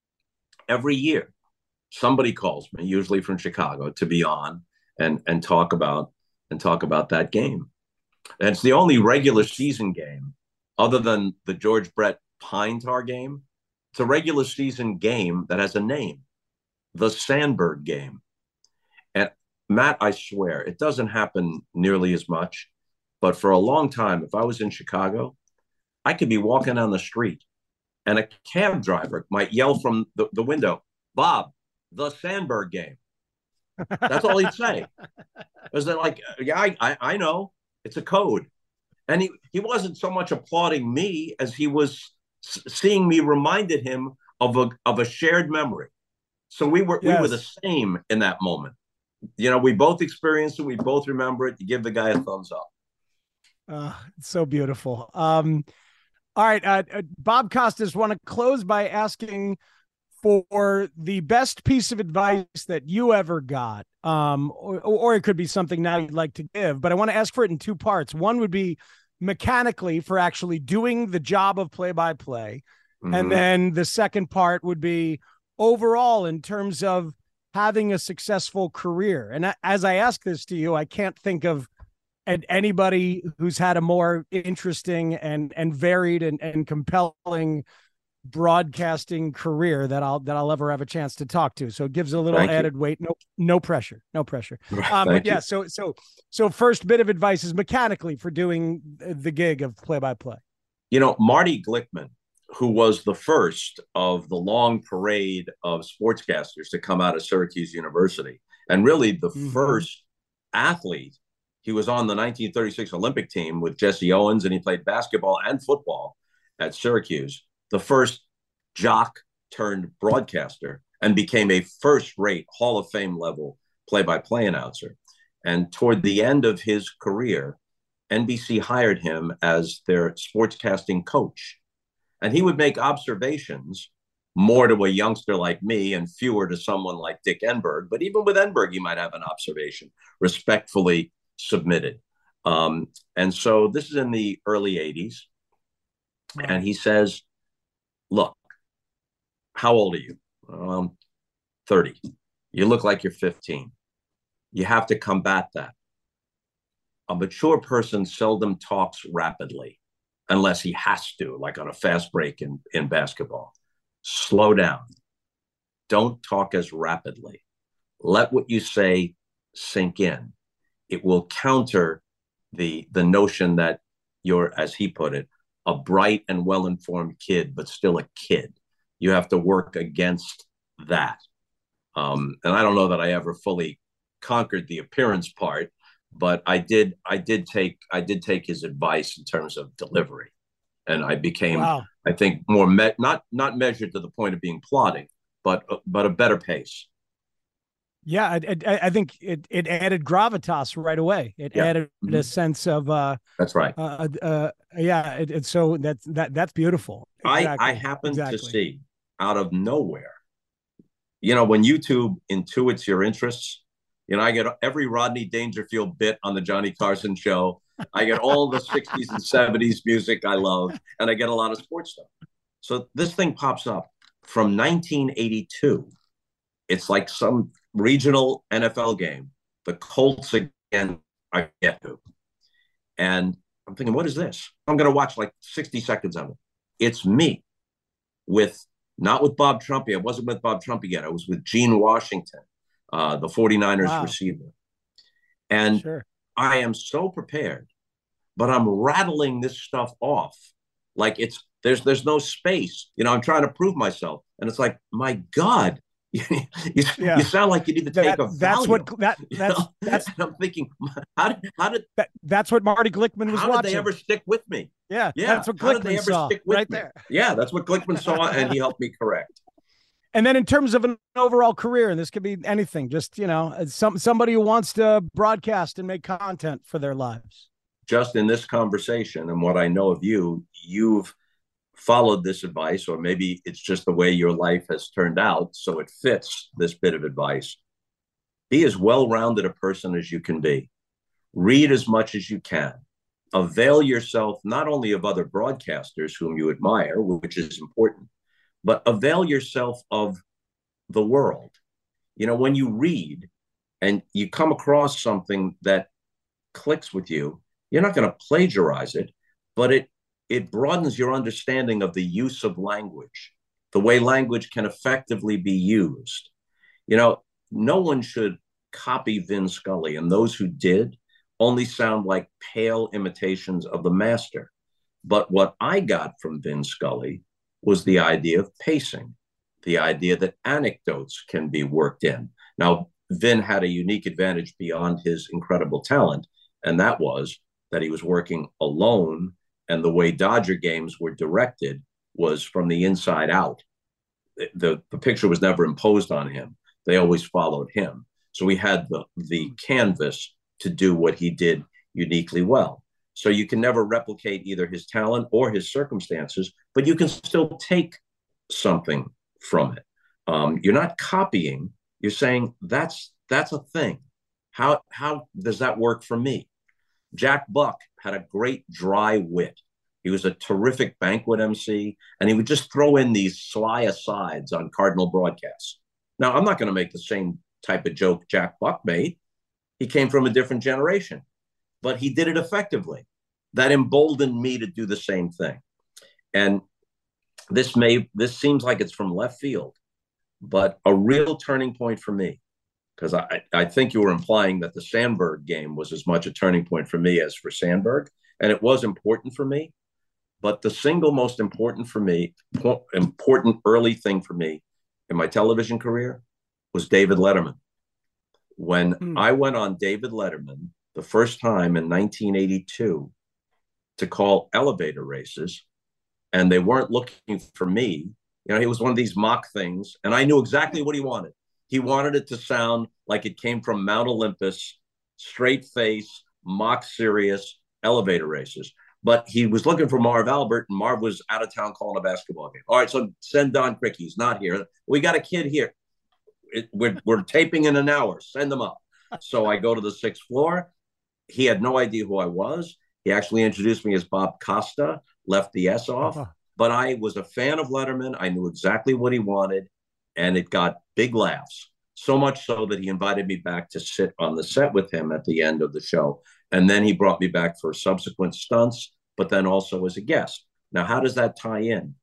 every year, somebody calls me, usually from Chicago, to be on and, and talk about and talk about that game. And it's the only regular season game, other than the George Brett Pine Tar game. It's a regular season game that has a name, the Sandberg game. And Matt, I swear, it doesn't happen nearly as much. But for a long time, if I was in Chicago, I could be walking down the street and a cab driver might yell from the, the window, "Bob, the Sandberg game." That's all he'd say. It was like, yeah, I, I, I know. It's a code. And he, he wasn't so much applauding me as he was seeing me reminded him of a of a shared memory. So we were yes. we were the same in that moment. You know, we both experienced it. We both remember it. You give the guy a thumbs up. Uh, it's so beautiful. Um, All right. Uh, uh, Bob Costas, want to close by asking for the best piece of advice that you ever got. Um, or, or it could be something now you'd like to give, but I want to ask for it in two parts. One would be mechanically for actually doing the job of play-by-play. Mm-hmm. And then the second part would be overall in terms of having a successful career. And as I ask this to you, I can't think of anybody who's had a more interesting and, and varied and, and compelling broadcasting career that I'll that I'll ever have a chance to talk to. So it gives a little Thank added you. weight. No, no pressure. No pressure. Um, but yeah, you. so so so first bit of advice is mechanically for doing the gig of play-by-play. You know, Marty Glickman, who was the first of the long parade of sportscasters to come out of Syracuse University, and really the mm-hmm. first athlete. He was on the nineteen thirty-six Olympic team with Jesse Owens, and he played basketball and football at Syracuse. The first jock turned broadcaster, and became a first-rate Hall of Fame level play-by-play announcer. And toward the end of his career, N B C hired him as their sportscasting coach. And he would make observations more to a youngster like me and fewer to someone like Dick Enberg. But even with Enberg, he might have an observation respectfully submitted. Um, and so this is in the early eighties. Wow. And he says, look, how old are you? Um, thirty. You look like you're fifteen. You have to combat that. A mature person seldom talks rapidly unless he has to, like on a fast break in, in basketball. Slow down. Don't talk as rapidly. Let what you say sink in. It will counter the, the notion that you're, as he put it, a bright and well-informed kid, but still a kid. You have to work against that. Um, and I don't know that I ever fully conquered the appearance part, but I did, I did take, I did take his advice in terms of delivery. And I became, wow. I think, more, me- not, not measured to the point of being plodding, but, but a better pace. Yeah, I, I, I think it, it added gravitas right away. It yeah. added mm-hmm. a sense of uh, that's right. Uh, uh, yeah, it, it's so that's that that's beautiful. Exactly. I I happened exactly. to see out of nowhere, you know, when YouTube intuits your interests. You know, I get every Rodney Dangerfield bit on the Johnny Carson show. I get all the sixties and seventies music I love, and I get a lot of sports stuff. So this thing pops up from nineteen eighty-two. It's like some regional N F L game. The Colts again, I get to. And I'm thinking, what is this? I'm going to watch like sixty seconds of it. It's me with, not with Bob Trumpy. I wasn't with Bob Trumpy yet. I was with Gene Washington, uh, the 49ers wow. receiver. And sure. I am so prepared, but I'm rattling this stuff off. Like it's, there's, there's no space. You know, I'm trying to prove myself. And it's like, my God, you, you, yeah. you sound like you need to take that, a that's Valium, what that that's you know? that's and I'm thinking, how did how did that, that's what Marty Glickman was how watching. How did they ever stick with me? Yeah, yeah. That's what how Glickman did they ever saw stick with right me? there. Yeah, that's what Glickman saw, and he helped me correct. And then in terms of an overall career, and this could be anything, just you know, some somebody who wants to broadcast and make content for their lives. Just in this conversation and what I know of you, you've followed this advice, or maybe it's just the way your life has turned out, so it fits this bit of advice. Be as well-rounded a person as you can be. Read as much as you can. Avail yourself not only of other broadcasters whom you admire, which is important, but avail yourself of the world. You know, when you read and you come across something that clicks with you, you're not going to plagiarize it, but it It broadens your understanding of the use of language, the way language can effectively be used. You know, no one should copy Vin Scully, and those who did only sound like pale imitations of the master. But what I got from Vin Scully was the idea of pacing, the idea that anecdotes can be worked in. Now, Vin had a unique advantage beyond his incredible talent, and that was that he was working alone. And the way Dodger games were directed was from the inside out. The, the picture was never imposed on him. They always followed him. So he had the, the canvas to do what he did uniquely well. So you can never replicate either his talent or his circumstances, but you can still take something from it. Um, you're not copying. You're saying that's that's a thing. How how does that work for me? Jack Buck had a great dry wit. He was a terrific banquet M C, and he would just throw in these sly asides on Cardinal broadcasts. Now, I'm not going to make the same type of joke Jack Buck made. He came from a different generation, but he did it effectively. That emboldened me to do the same thing. And this may this seems like it's from left field, but a real turning point for me, because I, I think you were implying that the Sandberg game was as much a turning point for me as for Sandberg, and it was important for me. But the single most important for me, important early thing for me in my television career was David Letterman. When mm. I went on David Letterman the first time in nineteen eighty-two to call elevator races, and they weren't looking for me, you know, it was one of these mock things, and I knew exactly what he wanted. He wanted it to sound like it came from Mount Olympus, straight face, mock serious elevator races. But he was looking for Marv Albert, and Marv was out of town calling a basketball game. All right, so send Don Criqui. He's not here. We got a kid here. It, we're, we're taping in an hour. Send him up. So I go to the sixth floor. He had no idea who I was. He actually introduced me as Bob Costa, left the S off. Uh-huh. But I was a fan of Letterman. I knew exactly what he wanted, and it got big laughs. So much so that he invited me back to sit on the set with him at the end of the show. And then he brought me back for subsequent stunts, but then also as a guest. Now, how does that tie in?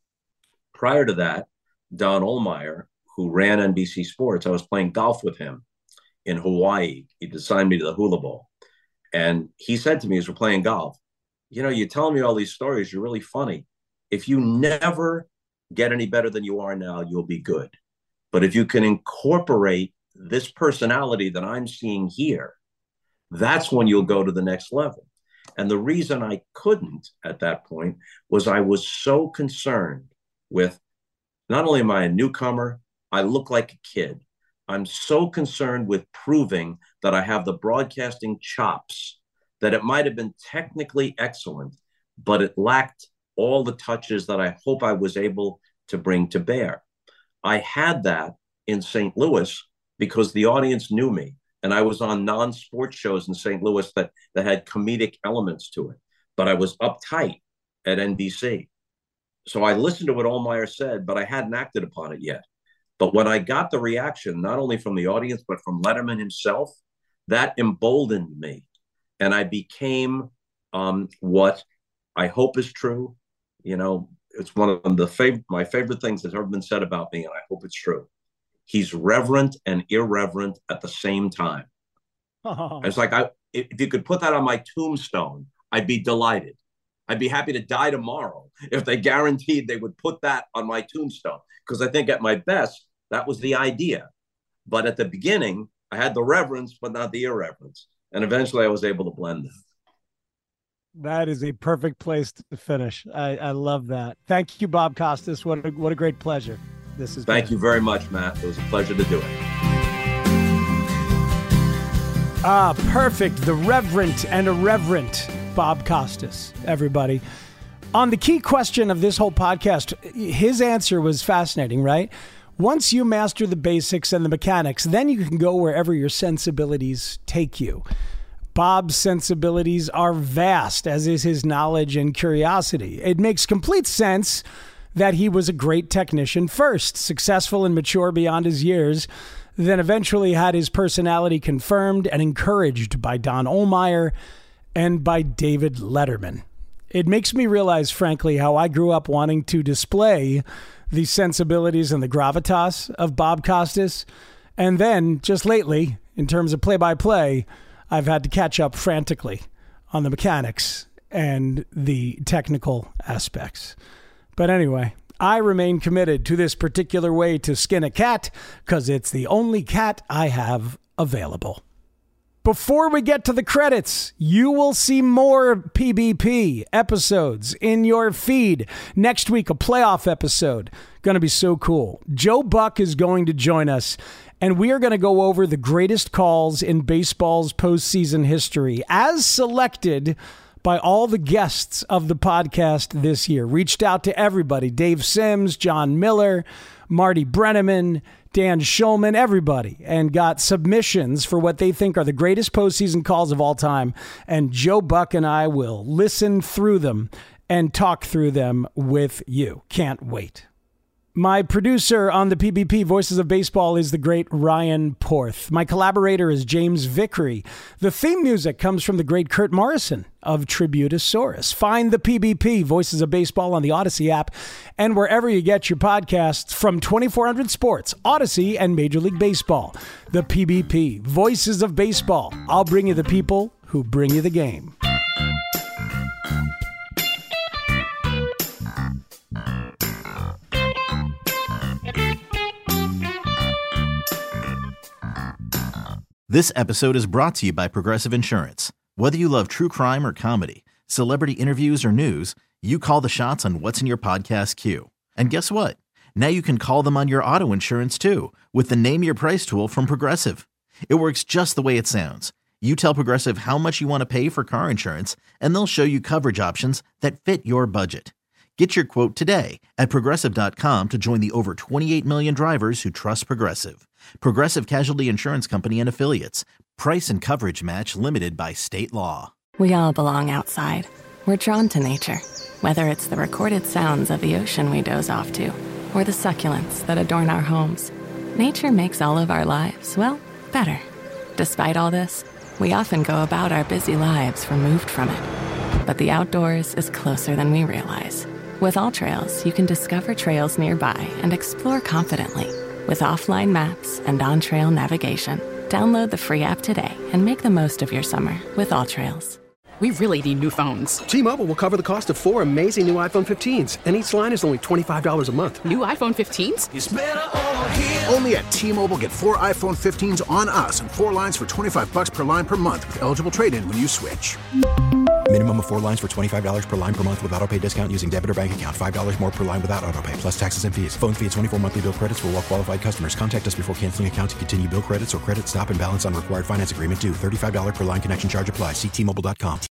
Prior to that, Don Ohlmeyer, who ran N B C Sports, I was playing golf with him in Hawaii. He assigned me to the hula ball. And he said to me as we're playing golf, you know, you're telling me all these stories. You're really funny. If you never get any better than you are now, you'll be good. But if you can incorporate this personality that I'm seeing here, that's when you'll go to the next level. And the reason I couldn't at that point was I was so concerned with, not only am I a newcomer, I look like a kid. I'm so concerned with proving that I have the broadcasting chops, that it might have been technically excellent, but it lacked all the touches that I hope I was able to bring to bear. I had that in Saint Louis because the audience knew me. And I was on non-sports shows in Saint Louis that, that had comedic elements to it. But I was uptight at N B C. So I listened to what Ohlmeyer said, but I hadn't acted upon it yet. But when I got the reaction, not only from the audience, but from Letterman himself, that emboldened me. And I became um, what I hope is true. You know, it's one of the fav- my favorite things that's ever been said about me, and I hope it's true. He's reverent and irreverent at the same time. Oh. It's like, I, if you could put that on my tombstone, I'd be delighted. I'd be happy to die tomorrow if they guaranteed they would put that on my tombstone. Because I think at my best, that was the idea. But at the beginning, I had the reverence, but not the irreverence. And eventually I was able to blend them. That is a perfect place to finish. I, I love that. Thank you, Bob Costas. What a, what a great pleasure. This is Thank great. you very much, Matt. It was a pleasure to do it. Ah, perfect. The Reverent and Irreverent Bob Costas, everybody. On the key question of this whole podcast, his answer was fascinating, right? Once you master the basics and the mechanics, then you can go wherever your sensibilities take you. Bob's sensibilities are vast, as is his knowledge and curiosity. It makes complete sense that he was a great technician first, successful and mature beyond his years, then eventually had his personality confirmed and encouraged by Don Ohlmeyer and by David Letterman. It makes me realize, frankly, how I grew up wanting to display the sensibilities and the gravitas of Bob Costas. And then, just lately, in terms of play-by-play, I've had to catch up frantically on the mechanics and the technical aspects. But anyway, I remain committed to this particular way to skin a cat because it's the only cat I have available. Before we get to the credits, you will see more P B P episodes in your feed. Next week, a playoff episode. Going to be so cool. Joe Buck is going to join us, and we are going to go over the greatest calls in baseball's postseason history as selected by all the guests of the podcast this year. Reached out to everybody, Dave Sims, John Miller, Marty Brenneman, Dan Schulman, everybody, and got submissions for what they think are the greatest postseason calls of all time. And Joe Buck and I will listen through them and talk through them with you. Can't wait. My producer on the P B P Voices of Baseball is the great Ryan Porth. My collaborator is James Vickery. The theme music comes from the great Kurt Morrison of Tributosaurus. Find the P B P Voices of Baseball on the Odyssey app and wherever you get your podcasts from twenty-four hundred Sports, Odyssey, and Major League Baseball. The P B P Voices of Baseball. I'll bring you the people who bring you the game. This episode is brought to you by Progressive Insurance. Whether you love true crime or comedy, celebrity interviews or news, you call the shots on what's in your podcast queue. And guess what? Now you can call them on your auto insurance too with the Name Your Price tool from Progressive. It works just the way it sounds. You tell Progressive how much you want to pay for car insurance, and they'll show you coverage options that fit your budget. Get your quote today at Progressive dot com to join the over twenty-eight million drivers who trust Progressive. Progressive Casualty Insurance Company and Affiliates. Price and coverage match limited by state law. We all belong outside. We're drawn to nature, whether it's the recorded sounds of the ocean we doze off to, or the succulents that adorn our homes. Nature makes all of our lives, well, better. Despite all this, we often go about our busy lives removed from it. But the outdoors is closer than we realize. With AllTrails, you can discover trails nearby and explore confidently. With offline maps and on-trail navigation, download the free app today and make the most of your summer with AllTrails. We really need new phones. T-Mobile will cover the cost of four amazing new iPhone fifteens, and each line is only twenty-five dollars a month. New iPhone fifteens? It's better over here. Only at T-Mobile, get four iPhone fifteens on us and four lines for twenty-five bucks per line per month with eligible trade-in when you switch. Minimum of four lines for twenty-five dollars per line per month with autopay discount using debit or bank account. five dollars more per line without autopay, plus taxes and fees. Phone fee at twenty-four monthly bill credits for well-qualified customers. Contact us before canceling account to continue bill credits or credit stop and balance on required finance agreement due. thirty-five dollars per line connection charge applies. See T Mobile dot com.